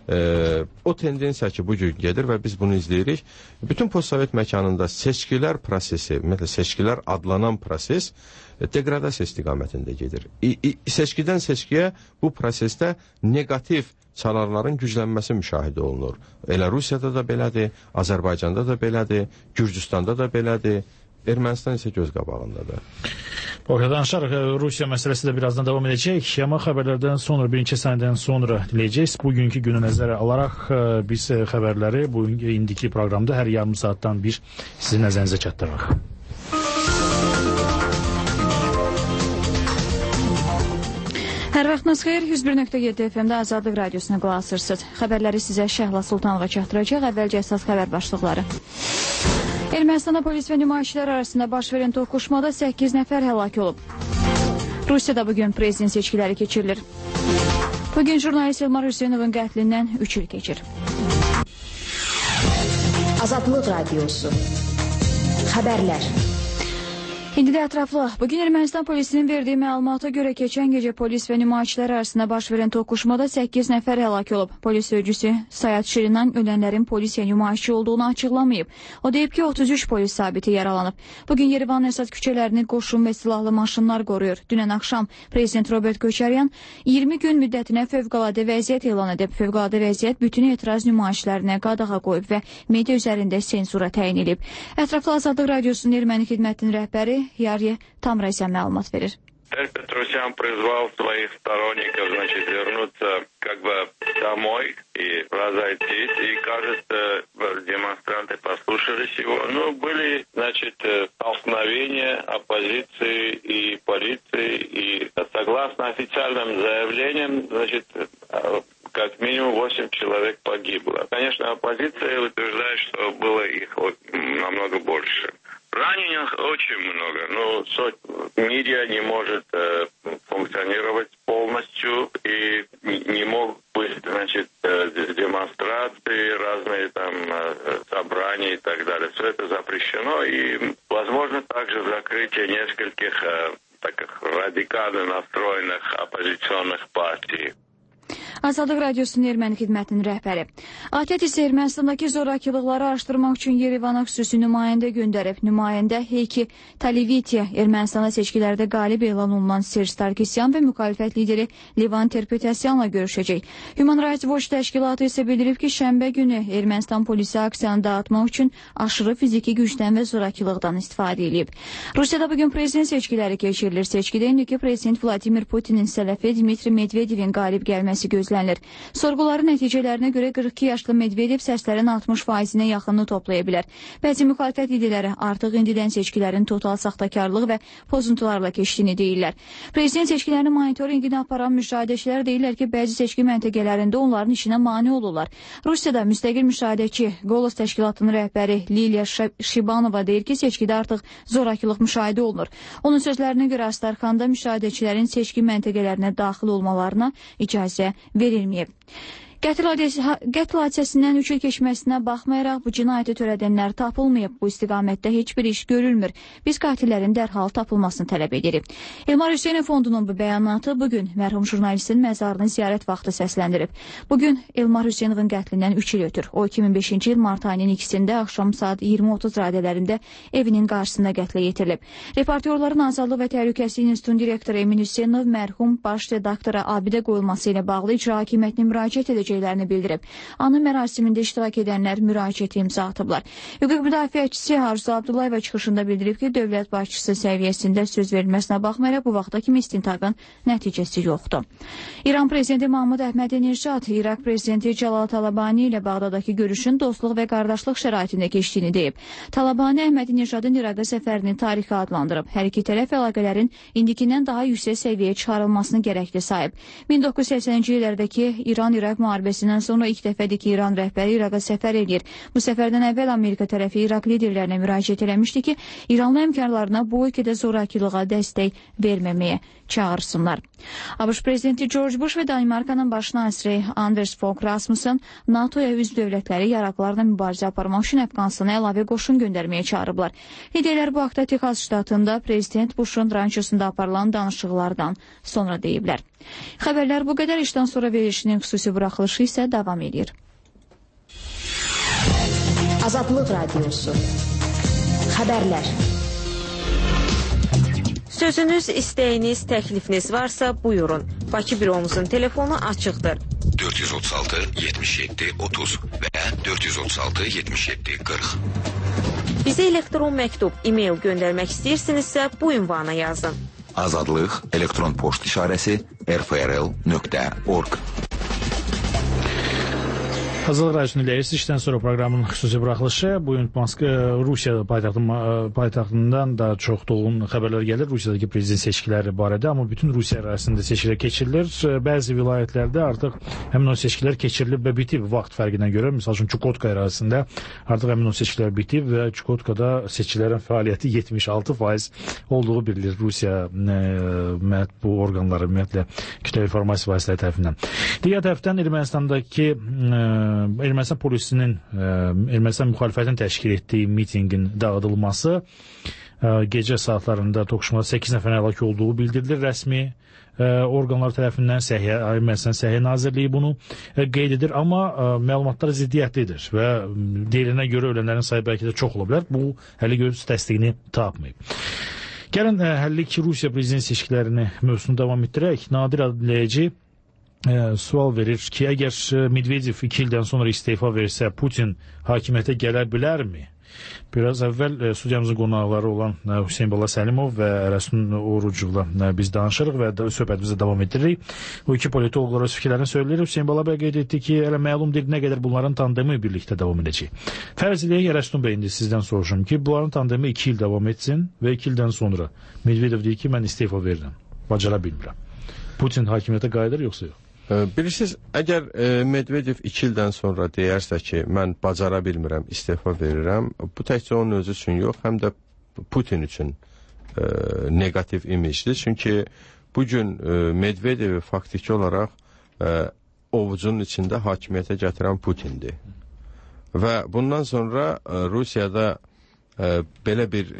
O tendensiya ki, bu gün gedir və biz bunu izləyirik. Bütün postsovet məkanında seçkilər prosesi, ümumiyyətlə seçkilər adlanan proses degradasiya istiqamətində gedir. Seçkidən seçkiyə bu prosesdə negativ çalarların güclənməsi müşahidə olunur. Elə Rusiyada da belədir, Azərbaycanda da belədir, Gürcüstanda da belədir, Ermənistan isə göz qabağındadır. O qədər danışarıq. Rusiya məsələsi də birazdan davam edəcək. Amma xəbərlərdən sonra, bir neçə saniyyədən sonra dinləyəcəyiz. Bugünkü günü nəzərə alaraq biz xəbərləri indiki proqramda hər yarım saatdan bir sizin nəzərinizə çatdırırıq. Hər vaxtınız xeyir, 101.7 FM-də Azadlıq Radiosuna qulaq asırsınız. Xəbərləri sizə Şəhla Sultanova çatdıracaq. Əvvəlcə əsas xəbər başlıqları. Ermənistanda polis və nümayişçilər arasında baş verən toqquşmada 8 nəfər həlak olub. Rusiyada bugün prezident seçkiləri keçirilir. Bugün jurnalist Elmar Hüseynovun qətlindən 3 il keçir. Azadlıq Radiosu. Xəbərlər. İndi də ətraflı. Bugün Ermənistan polisinin verdiyi məlumata görə keçən gecə polis və nümayişçilər arasında baş verən toqquşmada 8 nəfər həlak olub. Polis sözcüsü Sayat Şirinan ölənlərin polisiya nümayişçi olduğunu açıqlamayıb. O deyib ki, 33 polis zabiti yaralanıb. Bugün Yerevanın əsas küçələrini qoşun və silahlı maşınlar qoruyur. Dünən axşam Prezident Robert Köçəryan 20 gün müddətinə fövqəladə vəziyyət elan edib. Fövqəladə vəziyyət bütün etiraz nümayişlərinə qadağa qoyub və media üzərində sensura təyin edib. Ətraflı Azadlıq Radiosunun erməni xidmətinin rəhbəri Yarye Tamraysa məlumat verir. Петросян призвал своих сторонников, значит, вернуться как бы домой и разойтись. И, кажется, демонстранты послушались его. Ну, были, значит, столкновения оппозиции и полиции. И согласно официальным заявлениям, значит, как минимум 8 человек погибло. Конечно, оппозиция утверждает, что было их намного больше. Раненых очень много, но медиа не может функционировать полностью и не могут быть, значит, демонстрации, разные там собрания и так далее. Все это запрещено и, возможно, также закрытие нескольких таких радикально настроенных оппозиционных партий. Azadlıq Radiosunun erməni xidmətinin rəhbəri. ATƏT isə Ermənistandakı zorakılıqları araşdırmaq üçün Yerevana xüsusi nümayəndə göndərib. Nümayəndə Heiki Talivitiya Ermənistanda seçkilərdə qalib elan olunan Serj Sarkisyan və müxalifət lideri Levan Terpetasyanla görüşəcək. Human Rights Watch təşkilatı isə bildirib ki, şənbə günü Ermənistan polisi aksiyanı dağıtmaq üçün aşırı fiziki gücdən və zorakılıqdan istifadə edib. Rusiyada bugün prezident seçkiləri keçirilir. Seçkidə indiki prezident Vladimir Putinin sələfi Dmitri Medvedevin qalib gəlməsi gözlənilir. Sorğuların nəticələrinə görə 42 yaşlı Medvedev səslərin 60%-nə yaxınını toplaya bilər. Bəzi müxalifət liderləri artıq indidən seçkilərin total saxtakarlıq və pozuntularla keçdiyini deyirlər. Prezident seçkilərinin monitorinqini aparan müşahidəçilər deyirlər ki, bəzi seçki məntəqələrində onların işinə mane olurlar. Rusiyada müstəqil müşahidəçi Golos təşkilatının rəhbəri Liliya Şibanova deyir ki, seçkidə artıq zorakılıq müşahidə olunur. Onun sözlərinə görə Astarxanda müşahidəçilərin seçki məntəqələrinə daxil olmalarına icazə verilməyib. Qətl hadisəsindən 3 il keçməsinə baxmayaraq bu cinayəti törədənlər tapılmayıb. Bu istiqamətdə heç bir iş görülmür. Biz qatillərin dərhal tapılmasını tələb edirik. Elmar Hüseynov fondunun bu bəyanatı bugün mərhum jurnalistin məzarını ziyarət vaxtı səsləndirib. Bugün Elmar Hüseynovun qətlindən 3 il ötür. O 2005-ci il mart ayının 2-sində axşam saat 20:30 radələrində evinin qarşısında qətlə yetirilib. Reportyorların Azadlıq və Təhlükəsizlik İnstitutunun direktoru Emin Hüseynov mərhum baş redaktora abidə qoyulması ilə bağlı icra hakimiyyətinə müraciət edəcək bildirib. Anı mərasimində iştirak edənlər müraciəti imza atıblar. Hüquq müdafiəçisi Arzu Abdullayeva çıxışında bildirib ki, dövlət başçısı səviyyəsində söz verilməsinə baxmayaraq bu vaxta kimi istintaqın nəticəsi yoxdur. İran prezidenti Mahmud Əhmədi-Nirşad, İraq prezidenti Cəlal Talabani ilə Bağdadakı görüşün dostluq və qardaşlıq şəraitində keçdiyini deyib. Talabani Əhmədi-Nirşadın İraqa səfərinin tarixi adlandırıb. Hər iki tərəf əlaqələrin indikindən daha yüksək səviyyəyə çıxarılmasını gərəkli sayıb. 1980-ci illərdəki İran-İraq müharibəsindən sonra ilk dəfədir ki, İran rəhbəri İraqa səfər edir. Bu səfərdən əvvəl Amerika tərəfi İraq liderlərinə müraciət eləmişdi ki, İranlı həmkarlarına bu ölkədə zorakılığa dəstək verməməyə çağırsınlar. ABŞ prezidenti George Bush və Danimarkanın baş naziri Anders Fogh Rasmussen NATO-ya üzv dövlətləri yaraqlarla mübarizə aparmaq üçün Əfqanistana əlavə qoşun göndərməyə çağırıblar. Liderlər bu haqda Texas ştatında prezident Bush'un rançosunda aparılan danışıqlardan sonra deyiblər. Xəbərlər bu qədər. İşdən sonra verilişinin xüsusi buraxılışı isə davam edir. Azadlıq Radiosu. Xəbərlər. Sözünüz, istəyiniz, təklifiniz varsa buyurun. Bakı büromuzun telefonu açıqdır. 436 77 30 və 436 77 40. Bizə elektron məktub, e-mail göndərmək istəyirsinizsə bu ünvana yazın. Azadlıq elektron poçt işarəsi rfrl.org. Azadlıq Radiosu'nun ilerisi işten sonra programın xüsusi buraxılışı. Bugün Rusiya paytaxtından da çox dolğun xəbərlər gəlir Rusiyadakı prezident seçkiləri barədə, amma bütün Rusiya ərazisində seçkilər keçirilir. Bəzi vilayətlərdə artıq həmin o seçkilər keçirilib və bitib vaxt fərqinə görə. Məsəl üçün Çukotka ərazisində artıq həmin o seçkilər bitib və Çukotkada seçkilərin fəaliyyəti 76% olduğu bildirilir Rusiya bu orqanları, ümumiyyətlə kütləvi informasiya vasitələri tərəfindən. Digər tərəfdən Ermənistan polisinin Ermənistan müxalifətin təşkil etdiyi mitingin dağıdılması, gecə saatlarında toqquşmada 8 nəfərin həlak olduğu bildirilir rəsmi orqanlar tərəfindən. Ermənistan Səhiyyə Nazirliyi bunu qeyd edir, amma məlumatlar ziddiyyətlidir və deyilinə görə ölənlərin sayı bəlkə də çox ola bilər. Bu hələ göz təsdiqini tapmayıb. Gəlin həllik Rusiya prezident seçkilərini mövzusunu davam etdirək. Nadir Adliyyəci sual verir ki, əgər Medvedev 2 ildən sonra istefa versə, Putin hakimiyyətə gələ bilərmi? Biraz əvvəl studiyamızın qonaqları olan Hüseyin Bala Səlimov və Rəsun Orucovla biz danışırıq və söhbətimizə davam edirik. Bu iki politologlar öz fikirlərini söyləyir. Hüseyin Bala bəy qeyd etdi ki, elə məlum deyil nə qədər bunların tandemi birlikdə davam edəcək. Fərz edək, Rəsun bəy, indi sizdən soruşum ki, bunların tandemi 2 il davam etsin və 2 ildən sonra Medvedev deyir ki, mən istefa verirəm, bacara bilmirəm. Putin hakimiyyətə qayıdır yoxsa yox? Bilirsiniz, əgər Medvedev 2 ildən sonra deyərsə ki, mən bacara bilmirəm, istefa verirəm, bu təkcə onun özü üçün yox, həm də Putin üçün negativ imicdir. Çünki bugün Medvedev faktiki olaraq ovucunun içində hakimiyyətə gətirən Putindir. Və bundan sonra Rusiyada belə bir,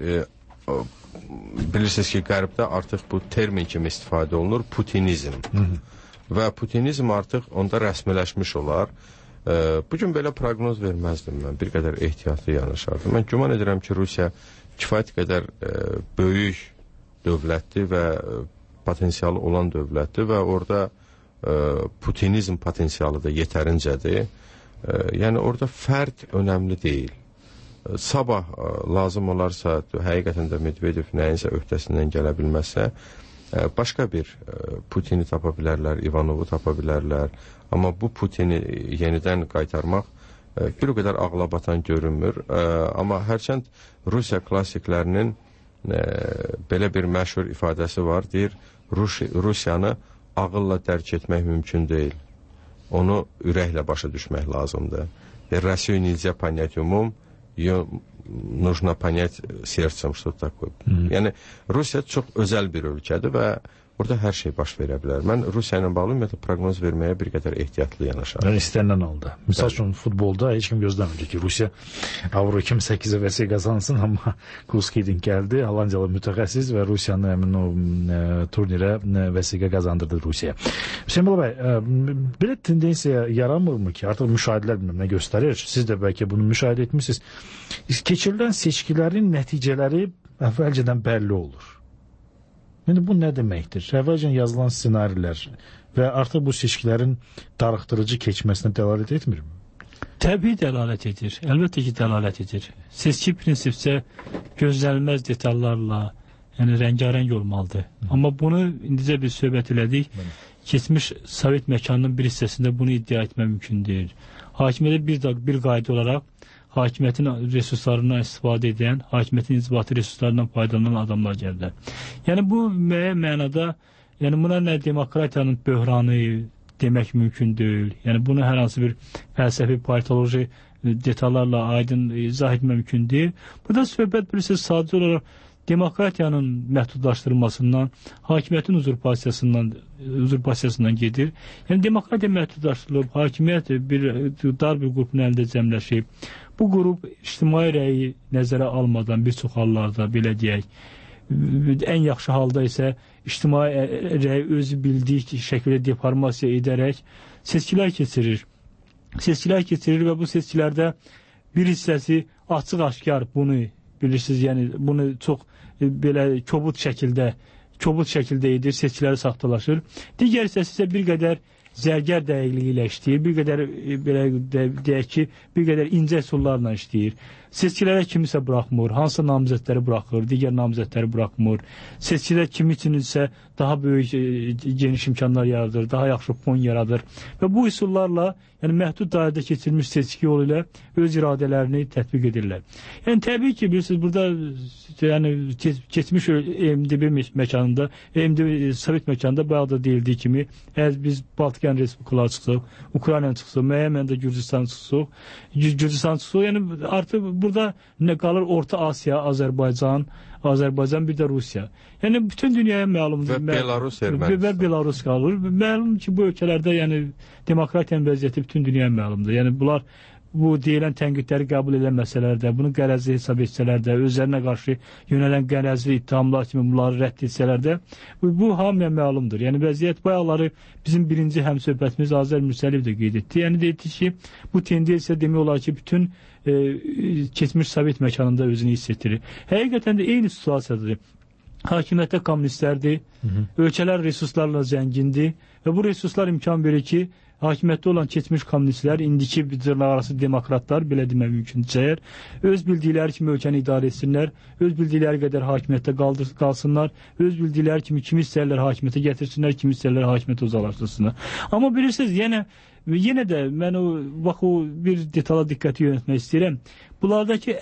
bilirsiniz ki, qərbdə artıq bu termin kimi istifadə olunur, Putinizm. Və Putinizm artıq onda rəsmiləşmiş olar. Bugün belə proqnoz verməzdim mən, bir qədər ehtiyatlı yanaşardım. Mən güman edirəm ki, Rusiya kifayət qədər böyük dövlətdir və potensialı olan dövlətdir və orada Putinizm potensialı da yetərincədir. Yəni orada fərd önəmli deyil. Sabah lazım olarsa, həqiqətən də Medvedev nəyinsə öhdəsindən gələ bilməzsə, başqa bir Putini tapa bilərlər, İvanovu tapa bilərlər. Amma bu Putini yenidən qaytarmaq bir o qədər ağlabatan görünmür. Amma hərçənd Rusiya klassiklərinin belə bir məşhur ifadəsi var. Deyir, Rusiyanı ağılla dərk etmək mümkün deyil. Onu ürəklə başa düşmək lazımdır. Россию нельзя понять умом, ее нужно понять сердцем, что такое. Yəni Rusiya çox özəl bir ölkədir və orada hər şey baş verə bilər. Mən Rusiya ilə bağlı ümumiyyətlə proqnoz verməyə bir qədər ehtiyatlı yanaşarım. Yəni istənilən halda. Misal üçün futbolda heç kim gözləmirdi ki, Rusiya Avro 2008-ə vəsiqə qazansın, amma Kuskidin gəldi, Hollandiyalı mütəxəssis və Rusiyanı həmin o turnirə vəsiqə qazandırdı Rusiyaya. Hüseyin Bala bəy, belə tendensiya yaranmırmı ki, artıq müşahidələr bilməm nə göstərir, siz də bəlkə bunu müşahidə etmişsiniz. Keçirilən seçkilərin nəticələri əvvəlcədən bəlli olur. Yəni bu nə deməkdir? Əvvəlcən yazılan ssenarilər və artıq bu seçkilərin darıxdırıcı keçməsinə dəlalət etmirmi? Təbii dəlalət edir. Əlbəttə ki, dəlalət edir. Seçki prinsipcə gözlənilməz detallarla, yəni rəngarəng olmalıdır. Amma bunu indicə biz söhbət elədik. Keçmiş Sovet məkanının bir hissəsində bunu iddia etmək mümkün deyil. Hakimiyyətə bir qayda olaraq hakimiyyətin resurslarından istifadə edən, hakimiyyətin inzibati resurslarından faydalanan adamlar gəlirlər. Yəni bu müəyyən mənada, yəni buna nə demokratiyanın böhranı demək mümkün deyil. Yəni bunu hər hansı bir fəlsəfi, politoloji detallarla aydın izah etmək mümkün deyil. Burada söhbət bilirsiniz, sadəcə olaraq demokratiyanın məhdudlaşdırılmasından, hakimiyyətin uzurpasiyasından gedir. Yəni demokratiya məhdudlaşdırılıb, hakimiyyət dar bir qrupun əlində cəmləşib. Bu qrup ictimai rəyi nəzərə almadan bir çox hallarda, belə deyək, ən yaxşı halda isə ictimai rəyi özü bildiyi şəkildə deformasiya edərək seçkilər keçirir. Seçkilər keçirir və bu seçkilərdə bir hissəsi açıq-aşkar bunu bilirsiniz, yəni bunu çox belə kobud şəkildə edir, seçkiləri saxtalaşır. Digər hissəsi isə bir qədər zərgər dəqiqliyi ilə işləyir, bir qədər belə deyək ki, bir qədər incə üsullarla işləyir. Seçkilərə kimisə buraxmır, hansı namizədləri buraxır, digər namizədləri buraxmır. Seçkilər kimi üçün isə daha böyük geniş imkanlar yaradır, daha yaxşı fon yaradır. Və bu üsullarla, yəni məhdud dairədə keçirilmiş seçki yolu ilə öz iradələrini tətbiq edirlər. Yəni təbii ki, bilirsiniz, burada yəni keçmiş MDB məkanında, Sovet məkanında bayaq da deyildiyi kimi, əgər biz Baltikan Respublikaları çıxsaq, Ukrayna çıxsaq, müəyyən məndə Gürcistan çıxsaq, yəni artıq burada nə qalır? Orta Asiya, Azərbaycan, bir də Rusiya. Yəni bütün dünyaya məlumdur. Və Belarus, Ermənistan. Və Belarus qalır. Məlum ki, bu ölkələrdə yəni demokratiyanın vəziyyəti bütün dünyaya məlumdur. Yəni bunlar bu deyilən tənqidləri qəbul eləməsələr də, bunu qərəzli hesab etsələr də, özlərinə qarşı yönələn qərəzli ittihamlar kimi bunları rədd etsələr də, bu hamıya məlumdur. Yəni vəziyyət bayaqları bizim birinci həmsöhbətimiz Azər Mürsəliyev də qeyd etdi. Yəni deyildi ki, bu tendensiya demək olar ki, bütün keçmiş Sovet məkanında özünü hiss etdirir. Həqiqətən də eyni situasiyadır. Hakimiyyətdə kommunistlərdir, ölkələr resurslarla zəngindir və bu resurslar imkan verir ki, hakimiyyətdə olan keçmiş kommunistlər, indiki dırnaqarası demokratlar, belə demək mümkündür, öz bildikləri kimi ölkəni idarə etsinlər, öz bildikləri qədər hakimiyyətdə qalsınlar, öz bildikləri kimi istəyirlər hakimiyyətə gətirsinlər, kimi istəyirlər hakimiyyətə uzaqlaşdırsınlar. Amma bilirsiniz, yenə də mən o bir detala diqqəti yönətmək istəyirəm. Bunlardakı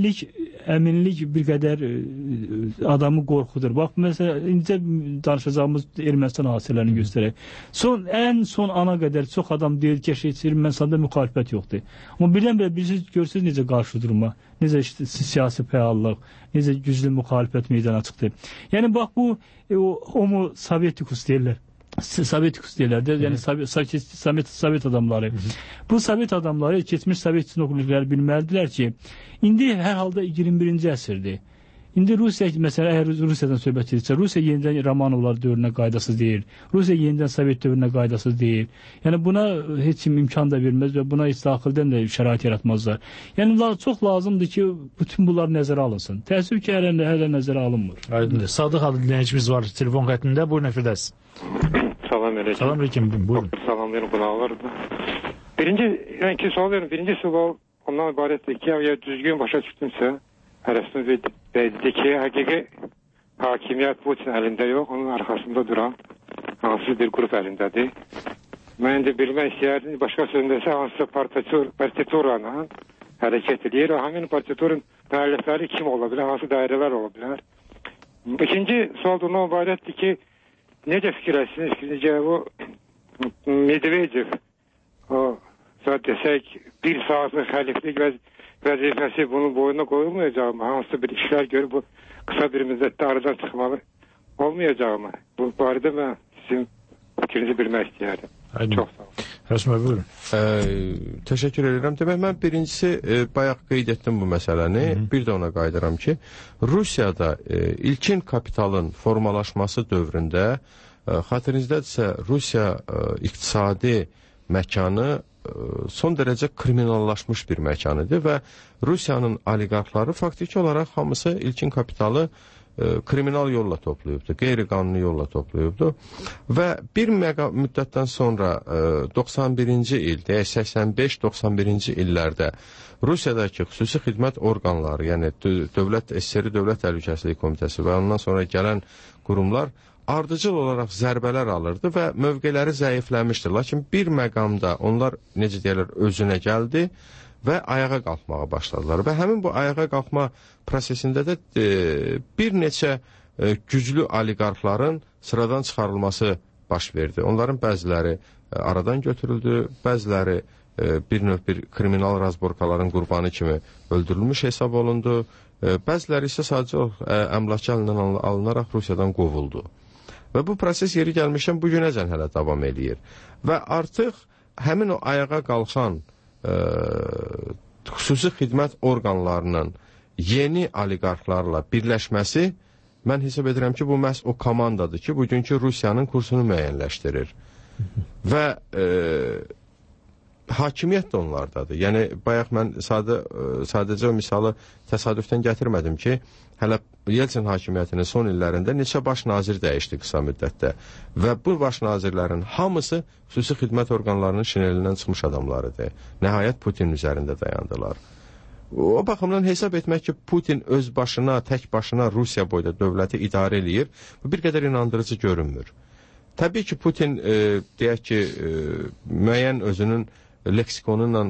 əminlik bir qədər adamı qorxudur. Bax, məsələn, incə danışacağımız Ermənistan hadisələrini göstərək. Ən son ana qədər çox adam deyir ki, Ermənistanda müxalifət yoxdur. Amma birdən-birə görürsünüz necə qarşı durma, necə siyasi fəallıq, necə güclü müxalifət meydana çıxdı. Yəni, bax, bu homo sovietikus deyirlər. Sovietikus deyirlər də, yəni Sovet adamları. Bu Sovet adamları, keçmiş Sovet sinokülükləri bilməlidirlər ki, indi hər halda 21-ci əsrdir. İndi Rusiya, məsələn, əgər Rusiyadan söhbət edirsə, Rusiya yenidən Romanovlar dövrünə qaydasız deyil. Rusiya yenidən Sovet dövrünə qaydasız deyil. Yəni buna heç kim imkan da verməz və buna heç daxildən də şərait yaratmazlar. Yəni çox lazımdır ki, bütün bunlar nəzərə alınsın. Təəssüf ki, hələ nəzərə alınmır. Sadıq adlı dinləyicimiz var telefon xəttində. Buyurun, əfirdəsiz. Salam aleyküm. Salam aleyküm. Buyurun. Salamlayın qonaqlar. İki sual verin. Birinci sual ondan ibarətdir ki, ya düzgün başa düşdümsə, Ərəstin dedi ki, həqiqi hakimiyyət Putin əlində yox, onun arxasında duran hansı bir qrup əlindədir. Mən indi bilmək istəyərdim, başqa sözündə isə hansısa partituranla hərəkət edir. Həmin partiturun müəllifləri kim ola bilər, hansı dairələr ola bilər. İkinci sual ondan ibarətdir ki, necə fikirləşsiniz ki, necə o Medvedev, o desək, bir saatlıq xəliflik vəzifəsi bunun boyuna qoyulmayacaq mı? Hansı bir işlər görüb bu qısa bir müddətdə aradan çıxmalı olmayacaq mı? Bu barədə mən sizin fikrinizi bilmək istəyərdim. Çox sağ olun. Rəsmə, buyurun. Təşəkkür edirəm. Demək, mən birincisi bayaq qeyd etdim bu məsələni. Bir də ona qayıdıram ki, Rusiyada ilkin kapitalın formalaşması dövründə, xatirinizdə Rusiya iqtisadi məkanı son dərəcə kriminallaşmış bir məkan idi və Rusiyanın oliqarxları faktiki olaraq hamısı ilkin kapitalı kriminal yolla toplayıbdı, qeyri-qanuni yolla toplayıbdı və bir müddətdən sonra 91-ci il, 85-91-ci illərdə Rusiyadakı xüsusi xidmət orqanları, yəni Dövlət SSR Dövlət Təhlükəsizlik Komitəsi və ondan sonra gələn qurumlar ardıcıl olaraq zərbələr alırdı və mövqeləri zəifləmişdir. Lakin bir məqamda onlar, necə deyirlər, özünə gəldi və ayağa qalxmağa başladılar. Və həmin bu ayağa qalxma prosesində də bir neçə güclü oliqarxların sıradan çıxarılması baş verdi. Onların bəziləri aradan götürüldü, bəziləri bir növ bir kriminal razborkaların qurbanı kimi öldürülmüş hesab olundu. Bəziləri isə sadəcə əmlakı əlindən alınaraq Rusiyadan qovuldu. Və bu proses yeri gəlmişdən bu günəcən hələ davam edir. Və artıq həmin o ayağa qalxan xüsusi xidmət orqanlarının yeni oliqarxlarla birləşməsi, mən hesab edirəm ki, bu məhz o komandadır ki, bugünkü Rusiyanın kursunu müəyyənləşdirir. Və hakimiyyət də onlardadır. Yəni, bayaq mən sadəcə o misalı təsadüfdən gətirmədim ki, hələ Yeltsin hakimiyyətinin son illərində neçə baş nazir dəyişdi qısa müddətdə. Və bu baş nazirlərin hamısı xüsusi xidmət orqanlarının şinelindən çıxmış adamlarıdır. Nəhayət Putin üzərində dayandılar. O baxımdan hesab etmək ki, Putin öz başına, tək başına Rusiya boyda dövləti idarə eləyir, bu bir qədər inandırıcı görünmür. Təbii ki, Putin, deyək ki, müəyyən özünün leksikonunla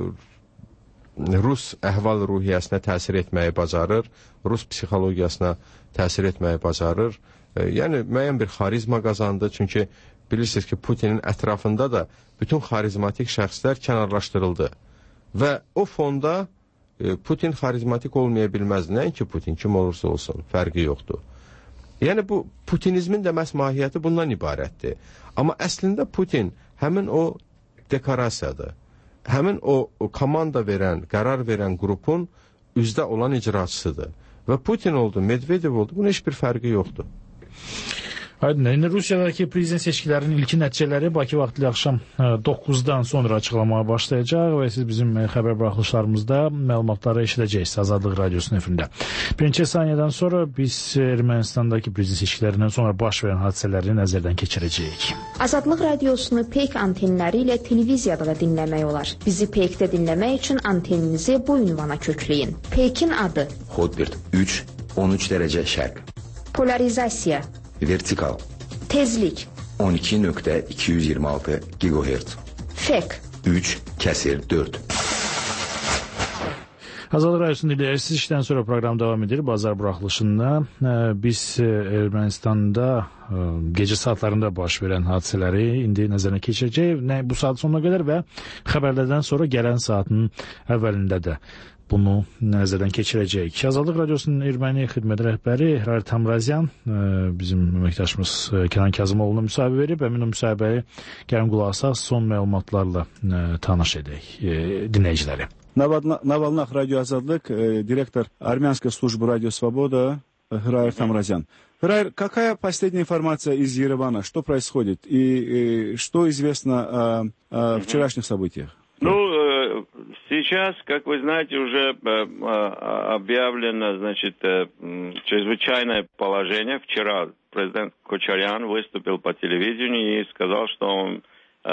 Rus əhval-ruhiyyəsinə təsir etməyi bacarır, Rus psixologiyasına təsir etməyi bacarır. Yəni, müəyyən bir xarizma qazandı, çünki bilirsiniz ki, Putinin ətrafında da bütün xarizmatik şəxslər kənarlaşdırıldı. Və o fonda Putin xarizmatik olmaya bilməz. Nəinki Putin kim olursa olsun, fərqi yoxdur. Yəni, bu Putinizmin də məhz mahiyyəti bundan ibarətdir. Amma əslində Putin həmin o dekorasiyadır. Həmin o komanda verən, qərar verən qrupun üzdə olan icraçısıdır. Və Putin oldu, Medvedev oldu, bunun heç bir fərqi yoxdur. Aydın, indi Rusiyadakı prezident seçkilərinin ilkin nəticələri Bakı vaxtı axşam 9-dan sonra açıqlamaya başlayacaq və siz bizim xəbər buraxılışlarımızda məlumatları eşidəcəksiniz Azadlıq Radiosunun efirində. Birinci saniyədən sonra biz Ermənistandakı prezident seçkilərindən sonra baş verən hadisələri nəzərdən keçirəcəyik. Azadlıq Radiosunu Peyk antenləri ilə televiziyada da dinləmək olar. Bizi Peykdə dinləmək üçün anteninizi bu ünvana kökləyin. Peykin adı: Hotbird 3, 13 dərəcə şərq. Polarizasiya: Vertikal. Tezlik: 12.226 GHz. Fek: 3/4. Azadlıq Radiosu'nun dinləyicisi işdən sonra proqram davam edir. Bazar buraxılışında biz Ermənistanda gecə saatlarında baş verən hadisələri indi nəzərə keçirəcəyik. Bu saat sonuna qədər və xəbərlərdən sonra gələn saatın əvvəlində də bunu nəzərdən keçirəcəyik. Azadlıq Radiosu'nun erməni xidmət rəhbəri Hrayr Tamrazyan bizim əməkdaşımız Kenan Kazımoğlu'na müsahibə verib. Həmin o müsahibəyi gəlin qulaq asaq, son məlumatlarla tanış edək dinləyiciləri. На волнах радио «Азадлык» директор армянской службы «Радио Свобода» Hrayr Tamrazyan. Hrayr, какая последняя информация из Еревана? Что происходит? И что известно о вчерашних событиях? Ну, сейчас, как вы знаете, уже объявлено, значит, чрезвычайное положение. Вчера президент Кочарян выступил по телевидению и сказал, что он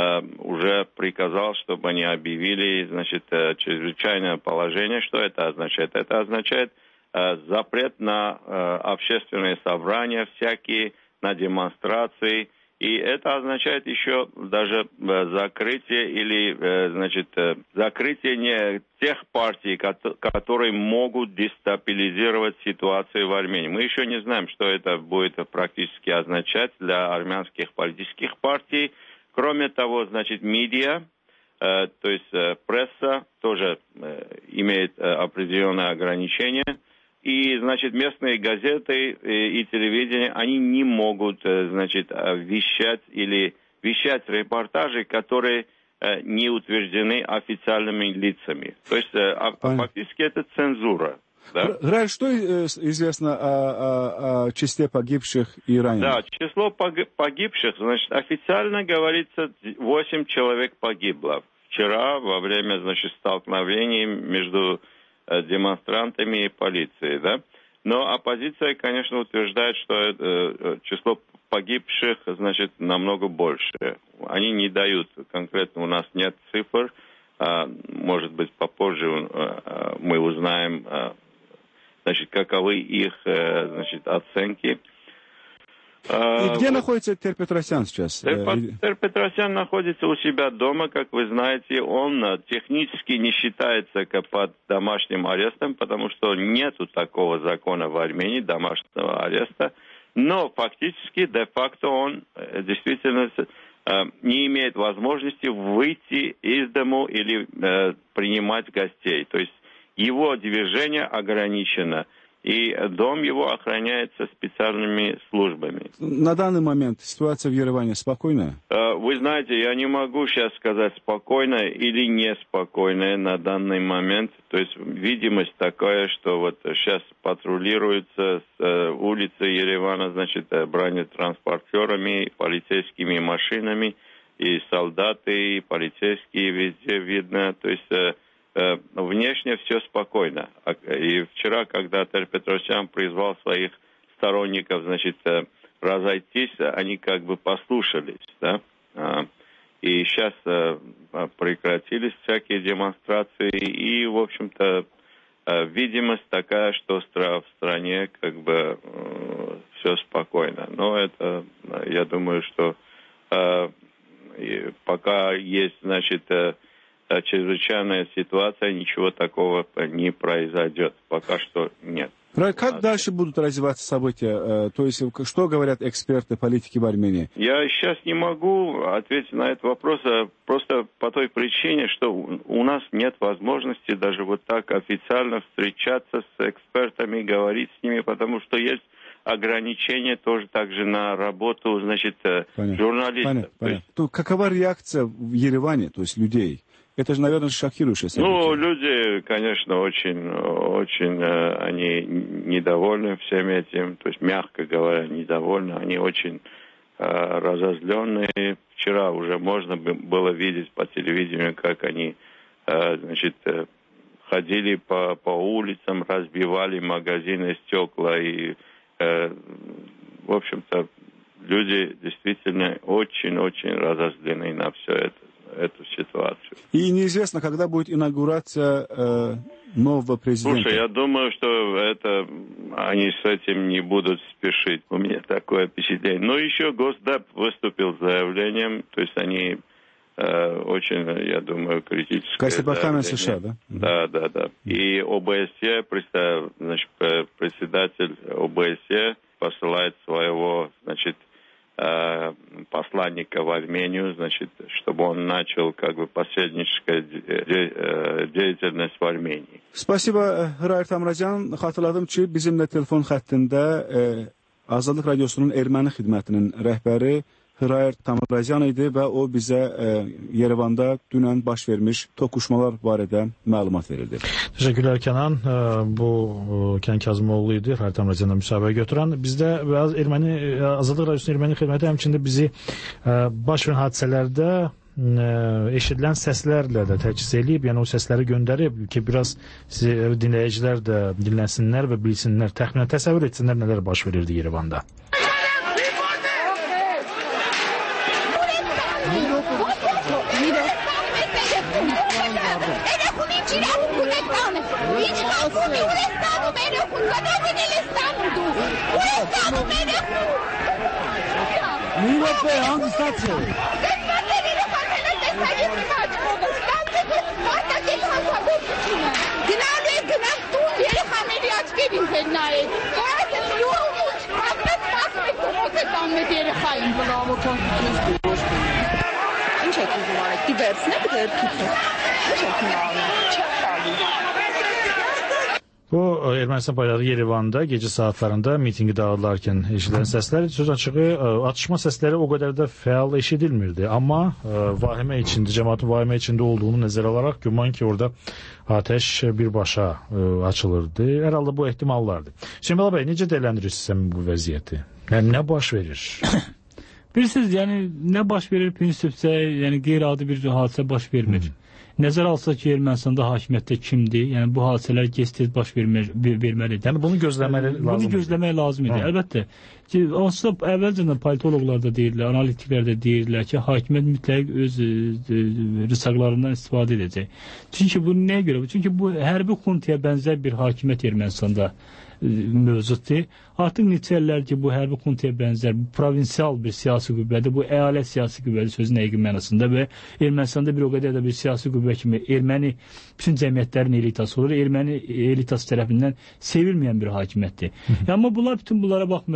уже приказал, чтобы они объявили, значит, чрезвычайное положение. Что это означает? Это означает запрет на общественные собрания всякие, на демонстрации. И это означает еще даже закрытие или, значит, закрытие не тех партий, которые могут дестабилизировать ситуацию в Армении. Мы еще не знаем, что это будет практически означать для армянских политических партий. Кроме того, значит, медиа, то есть пресса тоже имеет определенные ограничения. И, значит, местные газеты и телевидение, они не могут, значит, вещать репортажи, которые не утверждены официальными лицами. То есть фактически это цензура. Да? Hrayr, что известно о числе погибших и раненых? Да, число погибших, значит, официально говорится 8 человек погибло. Вчера во время, значит, столкновений между демонстрантами и полицией, да. Но оппозиция, конечно, утверждает, что число погибших, значит, намного больше. Они не дают, конкретно у нас нет цифр, может быть, попозже мы узнаем, значит, каковы их, значит, оценки. И где находится Тер-Петросян сейчас? Тер-Петросян находится у себя дома, как вы знаете. Он технически не считается под домашним арестом, потому что нету такого закона в Армении, домашнего ареста. Но фактически, де-факто, он действительно не имеет возможности выйти из дому или принимать гостей. То есть его движение ограничено, и дом его охраняется специальными службами. На данный момент ситуация в Ереване спокойная? Вы знаете, я не могу сейчас сказать, спокойная или неспокойная на данный момент. То есть видимость такая, что вот сейчас патрулируется с улицы Еревана, значит, бронетранспортерами, полицейскими машинами, и солдаты, и полицейские везде видно. То есть внешне все спокойно. И вчера, когда Петросян призвал своих сторонников, значит, разойтись, они как бы послушались, да. И сейчас прекратились всякие демонстрации, и, в общем-то, видимость такая, что в стране как бы все спокойно. Но это, я думаю, что пока есть, значит, чрезвычайная ситуация, ничего такого не произойдет. Пока что нет. Как дальше будут развиваться события? То есть, что говорят эксперты, политики в Армении? Я сейчас не могу ответить на этот вопрос, просто по той причине, что у нас нет возможности даже вот так официально встречаться с экспертами, говорить с ними, потому что есть ограничения тоже также на работу, значит, журналистов. Понятно. То какова реакция в Ереване, то есть людей? Это же, наверное, шокирующее событие. Ну, люди, конечно, очень они недовольны всем этим, то есть, мягко говоря, недовольны, они очень разозленные. Вчера уже можно было видеть по телевидению, как они, значит, ходили по улицам, разбивали магазины, стекла, и, в общем-то, люди действительно очень-очень разозлены на все это. Эту ситуацию. И неизвестно, когда будет инаугурация нового президента. Слушай, я думаю, что они с этим не будут спешить. У меня такое впечатление. Но еще Госдеп выступил с заявлением, то есть они очень, я думаю, критическое заявление. США, да? Да. И ОБСЕ, значит, председатель ОБСЕ посылает своего, значит, посланника в Армению, значит, чтобы он начал как бы посредническую деятельность в Armenии. Spasiba Hırayr Tamrazyan. Xatırladım ki, bizimlə telefon xəttində Azadlıq Radiosunun erməni xidmətinin rəhbəri Hırayr Tamrazyan idi və o bizə Yerevanda dünən baş vermiş toqquşmalar barədə məlumat verildi. Teşekkürler Kenan. Bu Kenan Kazımoğlu idi. Hırayr Tamrazyan'la müsabaqə götürən. Bizdə Azadlıq Radiosunun erməni xidməti həmçində bizi baş verən hadisələrdə eşidilən səslərlə də təchiz eləyib, yəni o səsləri göndərib ki, biraz dinləyicilər də dinlənsinlər və bilsinlər, təxminən təsəvvür etsinlər nələr baş verirdi Yerevanda. Millet Bey, hangi statsiya? این شکلی زمانه کی برسنه بگیر کیفه این şekilde alınır. Çok sağ Bu Ermənistan bayrağı Yerevanda gecə saatlarında mitinqi dağıdılarkən eşidilən səslər, söz açığı atışma səsləri o qədər də fəal eşidilmirdi. Amma vahimə içində, cəmaatın vahimə içində olduğunu nəzərə alaraq güman ki, orada ateş birbaşa açılırdı. Hər halda bu ehtimallardır. Hüseyin Bala bəy, necə dəyərləndirirsiniz bu vəziyyəti? Yəni, nə baş verir? Bilirsiniz, yəni, nə baş verir prinsipcə, yəni qeyri-adi bir hadisə baş vermir. Nəzər alsaq ki, Ermənistanda hakimiyyətdə kimdir? Yəni, bu hadisələr gec-tez baş verməlidir. Yəni, bunu gözləmək lazımdır. Bunu gözləmək lazımdır, əlbəttə. Onsuz da əvvəlcədən politologlar da deyirlər, analitiklər də deyirlər ki, hakimiyyət mütləq öz rısaqlarından istifadə edəcək. Çünki bu nəyə görə? Çünki bu hərbi xuntaya bənzər bir hakimiyyət Ermənistanda mövcuddur. Artıq neçə illər ki, bu hərbi xuntaya bənzər provinsial bir siyasi qüvvədir. Bu əyalət siyasi qüvvədir sözün həqiqi mənasında və Ermənistanda bir o qədər də bir siyasi qüvvə kimi erməni bütün cəmiyyətlərin elitası olur. Erməni elitası tərəfindən sevilməyən bir hakimiyyətdir. Amma bütün bunlara baxmayaraq bu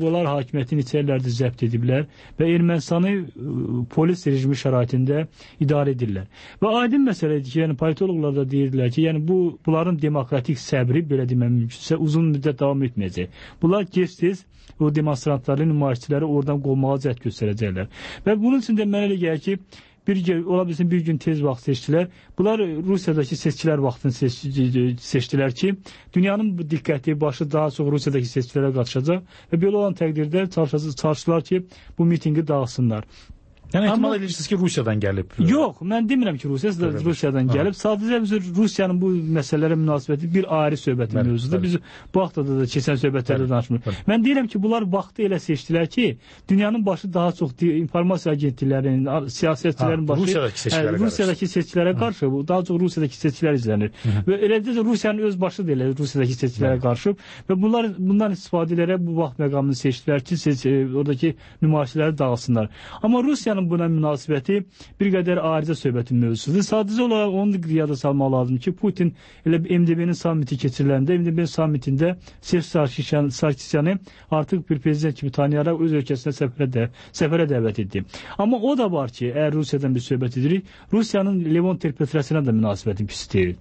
onlar hakimiyyəti neçə illərdir zəbt ediblər və Ermənistanı polis rejimi şəraitində idarə edirlər. Və aydın məsələdir ki, yəni politoloqlar da deyirdilər ki, yəni bunların demokratik səbri, belə demək mümkünsə, uzun müddət davam etməyəcək. Bunlar gec-tez o demonstrantları, nümayişçiləri oradan qovmağa cəhd göstərəcəklər. Və bunun üçün də mənə elə gəlir ki, ola bilsin bir gün tez vaxt seçdilər. Bunlar Rusiyadakı seçkilər vaxtını seçdilər ki, dünyanın bu diqqəti, başı daha çox Rusiyadakı seçkilərə qaçacaq və belə olan təqdirdə çalışırlar ki, bu mitingi dağıtsınlar. Yəni ehtimal edirsiniz ki, Rusiyadan gəlib. Yox, mən demirəm ki, Rusiyadan gəlib. Sadəcə Rusiyanın bu məsələlərə münasibəti bir ayrı söhbətin mövzudur. Biz bu haftada da keçən söhbətlərdə danışmırıq. Mən deyirəm ki, bunlar vaxtı elə seçdilər ki, dünyanın başı daha çox informasiya agentliklərinin, siyasətçilərin başı Rusiyadakı seçkilərə qarşı, daha çox Rusiyadakı seçkilər izlənir. Və eləcə də Rusiyanın öz başı da elə Rusiyadakı seçkilərə qarşı və bundan istifadələrə bu vaxt məqamını seçdilər ki, oradakı nümayişçiləri dağılsınlar. Amma Rusiyanın buna münasibəti bir qədər ayrıca söhbətin mövzusudur. Sadəcə olaraq onu yada salmaq lazım ki, Putin elə MDB-nin samiti keçiriləndə, MDB-nin samitində Serj Sarkisyanı artıq bir prezident kimi tanıyaraq öz ölkəsinə səfərə dəvət etdi. Amma o da var ki, əgər Rusiyadan bir söhbət edirik, Rusiyanın Levon Ter-Petrosyan'a da münasibəti pis deyil.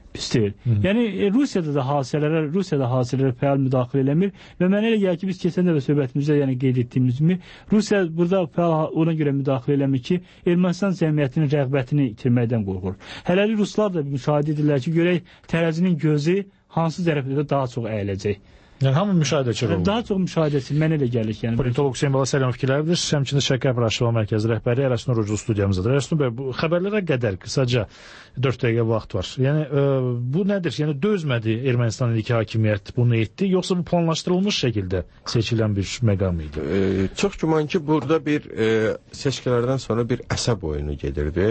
Yəni Rusiyada hadisələrə fəal müdaxilə eləmir və mənə elə gəlir ki, biz keçən dəfə söhbətimizdə qeyd etdiyimiz kimi Rusiya burada fəal ona görə müdaxilə eləmir ki, Ermənistan cəmiyyətinin rəğbətini itirməkdən qorxur. Hələlik ruslar da müşahidə edirlər ki, görək tərəzinin gözü hansı tərəfdə daha çox əyiləcək. Yəni hamı müşahidəçi olur. Daha çox müşahidəçi mənə elə gəlir ki, yəni politoloq Hüseyn Bala Səlimov fikirləridir. Həmçinin Şəkər Araşdırma Mərkəzi rəhbəri Ərəsnur Uclu studiyamızdadır. Ərəsnur bəy, bu xəbərlərə qədər qısaca 4 dəqiqə vaxt var. Yəni bu nədir? Yəni dözmədi Ermənistan indiki hakimiyyət bunu etdi, yoxsa bu planlaşdırılmış şəkildə seçilən bir məqam idi? Çox güman ki, burada bir seçkilərdən sonra bir əsəb oyunu gedirdi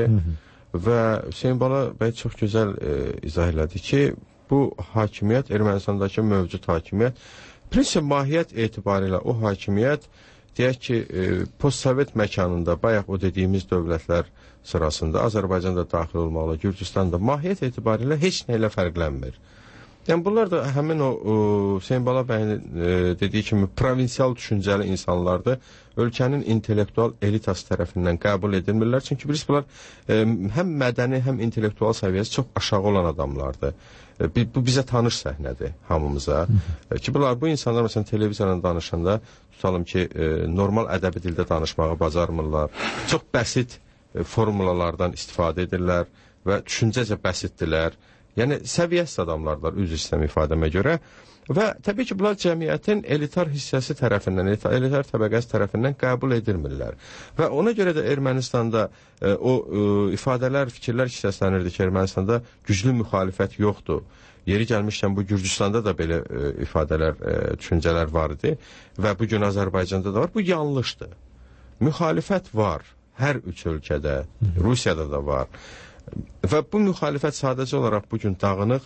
və Hüseyn Bala bəy çox gözəl izah elədi ki, bu hakimiyyət, Ermənistandakı mövcud hakimiyyət, prinsip mahiyyət etibarilə o hakimiyyət, deyək ki, postsovet məkanında, bayaq o dediyimiz dövlətlər sırasında, Azərbaycan da daxil olmalı, Gürcüstan da mahiyyət etibarilə heç nə ilə fərqlənmir. Yəni, bunlar da həmin o Hüseyn Bala bəyin dediyi kimi provinsial düşüncəli insanlardır. Ölkənin intellektual elitası tərəfindən qəbul edilmirlər. Çünki birisi bunlar həm mədəni, həm intellektual səviyyəsi çox aşağı olan adamlardır. Bu bizə tanış səhnədir hamımıza. Ki, bu insanlar məsələn televiziyadan danışanda tutalım ki, normal ədəbi dildə danışmağı bacarmırlar. Çox bəsit formulalardan istifadə edirlər və düşüncəcə bəsitdirlər. Yəni, səviyyəsiz adamlardır, üzr istəyirəm ifadəmə görə. Və təbii ki, bunlar cəmiyyətin elitar hissəsi tərəfindən, elitar təbəqəsi tərəfindən qəbul edilmirlər. Və ona görə də Ermənistanda o ifadələr, fikirlər səslənirdi ki, Ermənistanda güclü müxalifət yoxdur. Yeri gəlmişkən bu Gürcüstanda da belə ifadələr, düşüncələr var idi və bu gün Azərbaycanda da var. Bu yanlışdır. Müxalifət var hər üç ölkədə, Rusiyada da var. Və bu müxalifət sadəcə olaraq bugün dağınıq,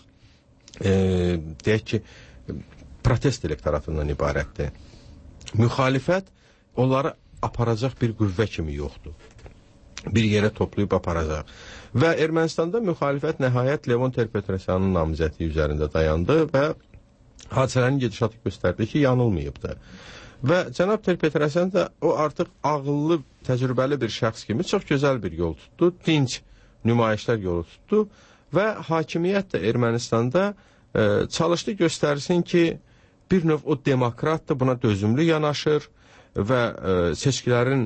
deyək ki, protest elektoratından ibarətdir. Müxalifət onları aparacaq bir qüvvə kimi yoxdur. Bir yerə toplayıb aparacaq. Və Ermənistanda müxalifət nəhayət Levon Ter-Petrosyanın namizədliyi üzərində dayandı və hadisələrin gedişatı göstərdi ki, yanılmayıbdır. Və cənab Ter-Petrosyan da o artıq ağıllı, təcrübəli bir şəxs kimi çox gözəl bir yol tutdu, dinc nümayişlər yolu tutdu və hakimiyyət də Ermənistanda çalışdı göstərsin ki, bir növ o demokratdır, buna dözümlü yanaşır və seçkilərin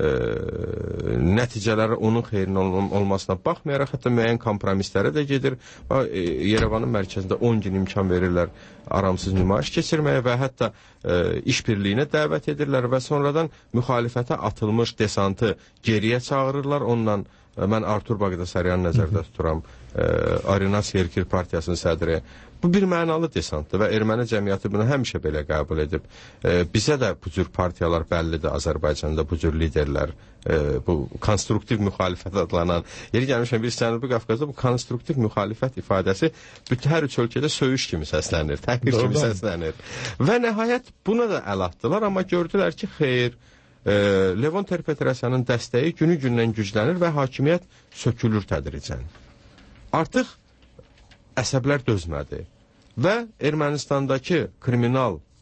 nəticələri onun xeyrinə olmasına baxmayaraq, hətta müəyyən kompromislərə də gedir. Yerevanın mərkəzində 10 gün imkan verirlər aramsız nümayiş keçirməyə və hətta işbirliyinə dəvət edirlər və sonradan müxalifətə atılmış desantı geriyə çağırırlar. Onunla mən Artur Baqdasaryanı nəzərdə tuturam, Arinas Yerkir partiyasının sədri. Bu bir mənalı desantdır və erməni cəmiyyəti bunu həmişə belə qəbul edib. Bizə də bu cür partiyalar bəllidir Azərbaycanda, bu cür liderlər, bu konstruktiv müxalifət adlanan. Yeri gəlmişəm, bir Cənubi Qafqazda bu konstruktiv müxalifət ifadəsi bütün hər üç ölkədə söyüş kimi səslənir, təhqir kimi səslənir. Və nəhayət buna da əl atdılar, amma gördülər ki, xeyr, Levon Ter-Petrosyanın dəstəyi günü-gündən güclənir və hakimiyyət sökülür tədricən. Artıq əsəblər dözmədi və Ermənistandakı kriminal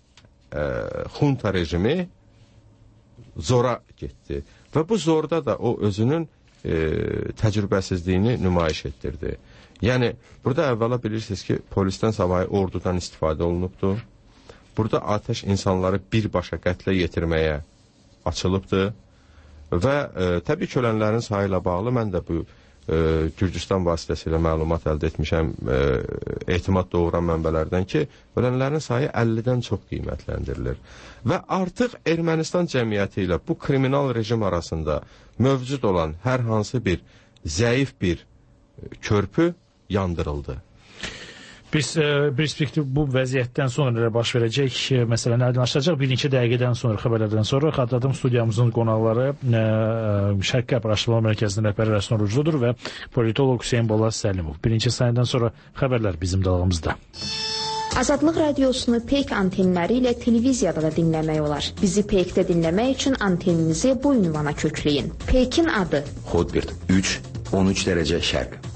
xunta rejimi zora getdi. Və bu zorda da o özünün təcrübəsizliyini nümayiş etdirdi. Yəni, burada əvvəla bilirsiniz ki, polisdən savayı ordudan istifadə olunubdur. Burada atəş insanları birbaşa qətlə yetirməyə açılıbdır. Və təbii ki, ölənlərin sayı ilə bağlı mən də bu Gürcüstan vasitəsilə məlumat əldə etmişəm ehtimat doğuran mənbələrdən ki, ölənlərin sayı 50-dən çox qiymətləndirilir. Və artıq Ermənistan cəmiyyəti ilə bu kriminal rejim arasında mövcud olan hər hansı bir zəif bir körpü yandırıldı. Biz perspektiv bu vəziyyətdən sonra nələr baş verəcək məsələni aydınlaşdıracaq. Bir neçə dəqiqədən sonra, xəbərlərdən sonra xatırladım, studiyamızın qonaqları Şərq Araşdırma Mərkəzinin rəhbəri Rəsnur Ucludur və politoloq Hüseyn Bola Səlimov. Birinci sayından sonra xəbərlər bizim dalğımızda. Azadlıq radiosunu peyk antenləri ilə televiziyada da dinləmək olar. Bizi peykdə dinləmək üçün anteninizi bu ünvana kökləyin. Peykin adı: Xodbird 3, 13 dərəcə şərq.